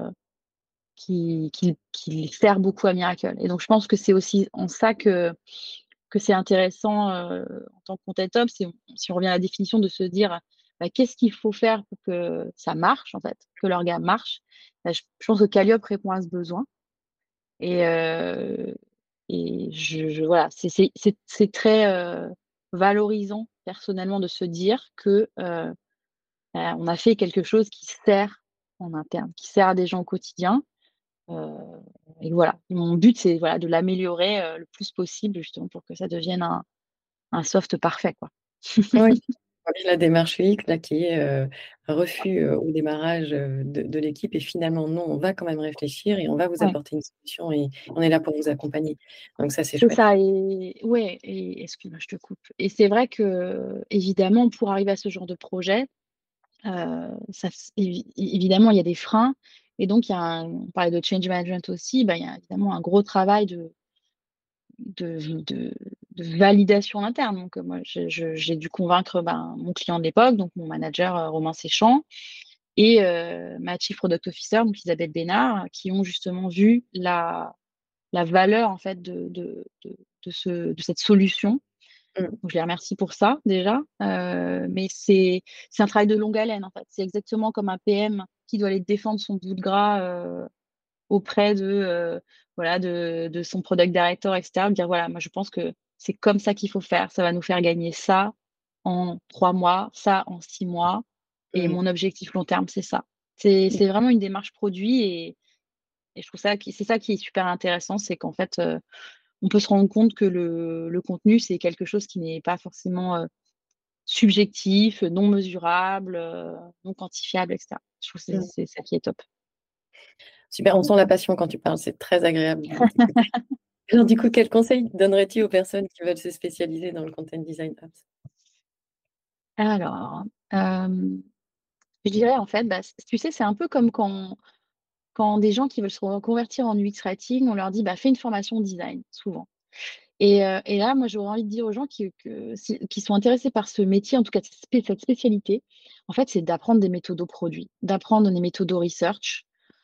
[SPEAKER 2] qui qui qui sert beaucoup à Miracle et donc je pense que c'est aussi en ça que que c'est intéressant, heu, en tant que content ops, si on si on revient à la définition de se dire, bah, qu'est-ce qu'il faut faire pour que ça marche en fait, que l'orga marche? Bah, je je pense que Calliope répond à ce besoin et heu et je je voilà, c'est c'est c'est c'est très, heu, valorisant personnellement de se dire que, heu, bah, on a fait quelque chose qui sert en interne, qui sert à des gens au quotidien. Heu et voilà, mon but, c'est voilà, de l'améliorer, heu, le plus possible justement pour que ça devienne un un soft parfait, quoi.
[SPEAKER 1] Oui, oui, la démarche U X là qui est, heu, refus, heu, au démarrage, heu, de de l'équipe et finalement non, on va quand même réfléchir et on va vous
[SPEAKER 2] Ouais,
[SPEAKER 1] apporter une solution et on est là pour vous accompagner. Donc ça, c'est
[SPEAKER 2] c'est
[SPEAKER 1] chouette.
[SPEAKER 2] ça et ouais et excuse-moi, je te coupe et c'est vrai qu'évidemment, pour arriver à ce genre de projet, heu, ça s évi évidemment, il y a des freins et donc il y a un on parlait de change management aussi, bah, il y a évidemment un gros travail de de de de validation interne. Donc, heu, moi, je je j'ai dû convaincre, ben, mon client de l'époque, donc mon manager, heu, Romain Séchant et heu, ma chief product officer, donc Isabelle Bénard, qui ont justement vu la la valeur en fait de de de de ce de cette solution.
[SPEAKER 1] Mmh,
[SPEAKER 2] Donc je les remercie pour ça déjà, heu, mais c'est c'est un travail de longue haleine en fait. C'est exactement comme un P M qui doit aller défendre son bout de gras, heu, auprès de, heu, voilà, de de son product director et cetera. Dire: «Voilà, moi je pense que c'est comme ça qu'il faut faire, ça va nous faire gagner ça en trois mois, ça en six mois et
[SPEAKER 1] mmh,
[SPEAKER 2] mon objectif long terme, c'est ça». C'est
[SPEAKER 1] mmh,
[SPEAKER 2] c'est vraiment une démarche produit et et je trouve ça qui c'est ça qui est super intéressant, c'est qu'en fait, heu, on peut se rendre compte que le le contenu, c'est quelque chose qui n'est pas forcément, heu, subjectif, non mesurable, heu, non quantifiable et cetera. Je trouve que c'est
[SPEAKER 1] mmh.
[SPEAKER 2] c'est ça qui est top.
[SPEAKER 1] Super, on sent la passion quand tu parles, c'est très agréable de t'écouter. Alors du coup, quels conseils donnerais-tu aux personnes qui veulent se spécialiser dans le content design apps?
[SPEAKER 2] Alors, hem, je dirais en fait, bah, c tu sais, c'est un peu comme quand quand des gens qui veulent se reconvertir en U X writing, on leur dit: «Bah, fais une formation design», souvent. Et heu et là, moi, j'aurais envie de dire aux gens qui que si qui sont intéressés par ce métier, en tout cas cette spé cette spécialité, en fait, c'est d'apprendre des méthodos produits, d'apprendre des méthodos research,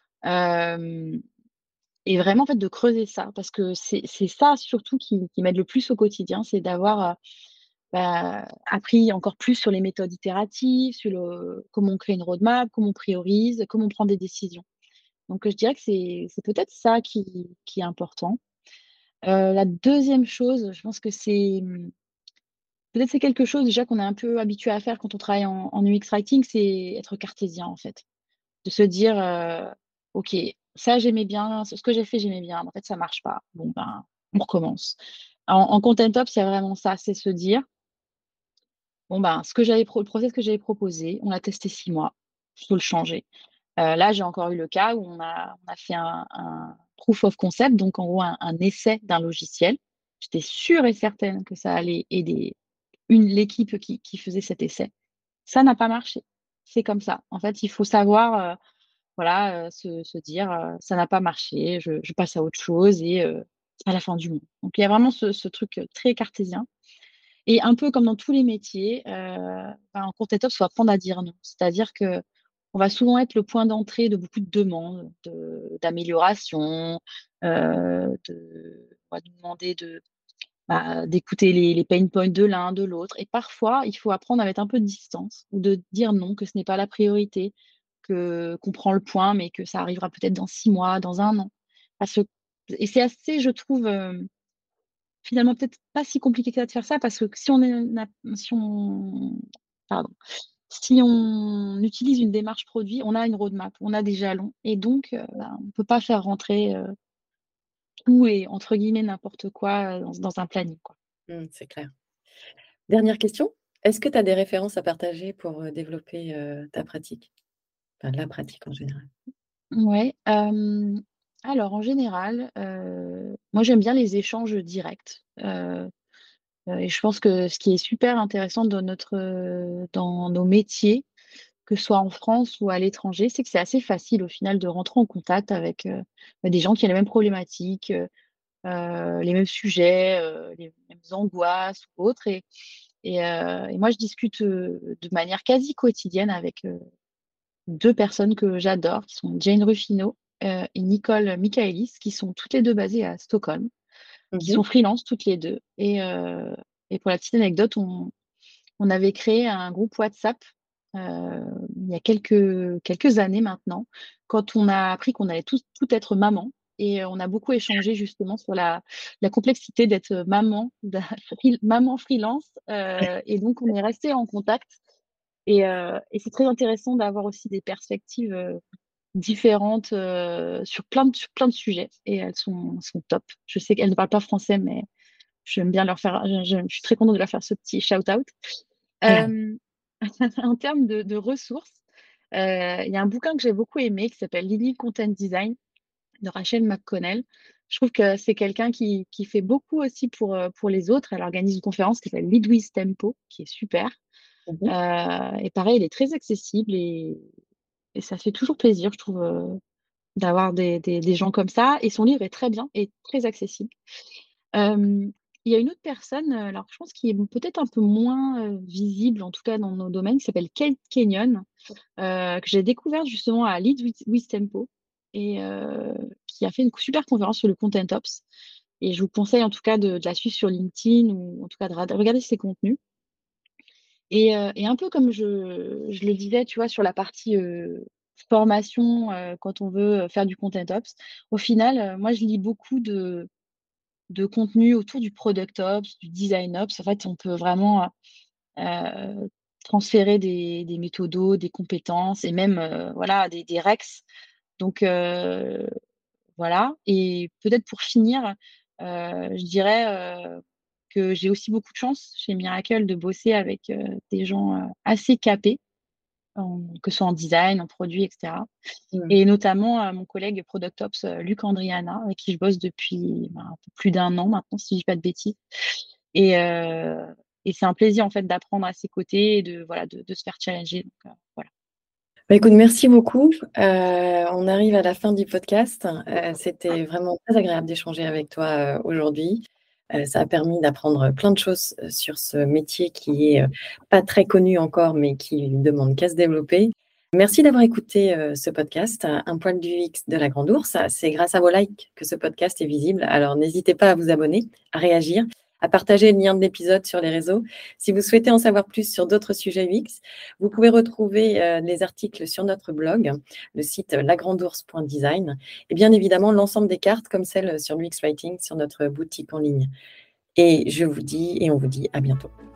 [SPEAKER 2] hem et vraiment, en fait, de creuser ça parce que c'est c'est ça surtout qui qui m'aide le plus au quotidien, c'est d'avoir, heu, bah, appris encore plus sur les méthodes itératives, sur le comment on crée une roadmap, comment on priorise, comment on prend des décisions. Donc, je dirais que c'est c'est peut-être ça qui qui est important. Heu, la deuxième chose, je pense que c'est, mmh, peut-être c'est quelque chose déjà qu'on est un peu habitué à faire quand on travaille en en U X writing, c'est être cartésien, en fait. De se dire, heu: «OK, ça j'aimais bien, ce ce que j'ai fait j'aimais bien, mais en fait ça marche pas. Bon ben, on recommence». En en Content Ops, c'est vraiment ça, c'est se dire: «Bon ben, ce que j'avais pro le process que j'avais proposé, on l'a testé six mois, il faut le changer». Heu, là, j'ai encore eu le cas où on a on a fait un un proof of concept, donc en gros un un essai d'un logiciel. J'étais sûre et certaine que ça allait aider une l'équipe qui qui faisait cet essai. Ça n'a pas marché. C'est comme ça. En fait, il faut savoir, heu, voilà, heu, se se dire, heu: «Ça n'a pas marché, je je passe à autre chose et heu, c'est pas la fin du monde». Donc il y a vraiment ce ce truc, heu, très cartésien et un peu comme dans tous les métiers, heu, ben, en Content Ops, faut apprendre à dire non. C'est-à-dire que on va souvent être le point d'entrée de beaucoup de demandes, de d'améliorations, heu, de on va nous demander de, bah, d'écouter les les pain points de l'un, de l'autre et parfois, il faut apprendre à mettre un peu de distance ou de dire non, que ce n'est pas la priorité, que qu'on prend le point, mais que ça arrivera peut-être dans six mois, dans un an. Parce que et c'est assez, je trouve, hem, finalement peut-être pas si compliqué que ça de faire ça parce que si on est na si on pardon, si on utilise une démarche produit, on a une roadmap, on a des jalons et donc heu, bah, on ne peut pas faire rentrer, heu, tout et entre guillemets «n'importe quoi», heu, dans dans un planning, quoi.
[SPEAKER 1] Mmh, c'est clair. Dernière question, est-ce que tu as des références à partager pour, heu, développer, heu, ta pratique? Enfin, la pratique en général.
[SPEAKER 2] Ouais, hem, alors en général, heu, moi j'aime bien les échanges directs, heu heu et je pense que ce qui est super intéressant dans notre, heu, dans nos métiers, que ce soit en France ou à l'étranger, c'est que c'est assez facile au final de rentrer en contact avec, heu, bah, des gens qui ont les mêmes problématiques, heu heu, les mêmes sujets, heu, les mêmes angoisses ou autres et et heu et moi je discute, heu, de manière quasi quotidienne avec, heu, deux personnes que j'adore qui sont Jane Ruffino, heu et Nicole Michaelis qui sont toutes les deux basées à Stockholm, qui
[SPEAKER 1] Mmh.
[SPEAKER 2] sont freelance toutes les deux et heu et pour la petite anecdote, on on avait créé un groupe WhatsApp, heu, il y a quelques quelques années maintenant, quand on a appris qu'on allait tous toutes être maman et heu, on a beaucoup échangé justement sur la la complexité d'être maman, d'a free maman freelance, heu et donc on est restés en contact et heu et c'est très intéressant d'avoir aussi des perspectives, heu, différentes, heu, sur plein de sur plein de sujets et elles sont elles sont top. Je sais qu'elles ne parlent pas français, mais j'aime bien leur faire je je je suis très contente de leur faire ce petit shout out. Hem, en termes de de ressources, heu, il y a un bouquin que j'ai beaucoup aimé qui s'appelle Lily Content Design de Rachel McConnell. Je trouve que c'est quelqu'un qui qui fait beaucoup aussi pour, heu, pour les autres. Elle organise une conférence qui s'appelle Lead with Tempo, qui est super,
[SPEAKER 1] Mmh.
[SPEAKER 2] heu et pareil, elle est très accessible et et ça fait toujours plaisir, je trouve, heu, d'avoir des des des gens comme ça et son livre est très bien et très accessible. Hem, il y a une autre personne, heu, alors je pense qui est peut-être un peu moins, heu, visible, en tout cas dans nos domaines, qui s'appelle Kate Kenyon, heu, que j'ai découverte justement à Lead with with Tempo et heu, qui a fait une super conférence sur le Content Ops et je vous conseille en tout cas de de la suivre sur LinkedIn ou en tout cas de rad regarder ses contenus et heu et un peu comme je je le disais, tu vois, sur la partie, heu, formation, heu, quand on veut, faire du Content Ops, au final, heu, moi je lis beaucoup de de contenu autour du product ops, du design ops. En fait, on peut vraiment, heu, transférer des des méthodos, des compétences et même, heu, voilà, des des rex. Donc heu, voilà et peut-être pour finir, heu, je dirais, heu, que j'ai aussi beaucoup de chance chez Miracle de bosser avec, heu, des gens, heu, assez capés, en que ce soit en design, en produit et cetera
[SPEAKER 1] Mmh.
[SPEAKER 2] et notamment, heu, mon collègue product ops, heu, Luc Andriana, avec qui je bosse depuis, ben, un peu plus d'un an maintenant, si je dis pas de bêtises et heu et c'est un plaisir, en fait, d'apprendre à ses côtés et de, voilà, de de se faire challenger donc heu, voilà.
[SPEAKER 1] Bah, écoute, merci beaucoup. Heu, on arrive à la fin du podcast. Heu, c'était vraiment très agréable d'échanger avec toi, heu, aujourd'hui. Heu, ça a permis d'apprendre plein de choses, heu, sur ce métier qui est, heu, pas très connu encore, mais qui demande qu'à se développer. Merci d'avoir écouté, heu, ce podcast, Un poil du U X de la Grande Ourse. C'est grâce à vos likes que ce podcast est visible, alors n'hésitez pas à vous abonner, à réagir, à partager le lien de l'épisode sur les réseaux. Si vous souhaitez en savoir plus sur d'autres sujets U X, vous pouvez retrouver euh, les articles sur notre blog, le site lagrandours point design, et bien évidemment l'ensemble des cartes comme celle sur l'U X Writing sur notre boutique en ligne. Et je vous dis, et on vous dit à bientôt.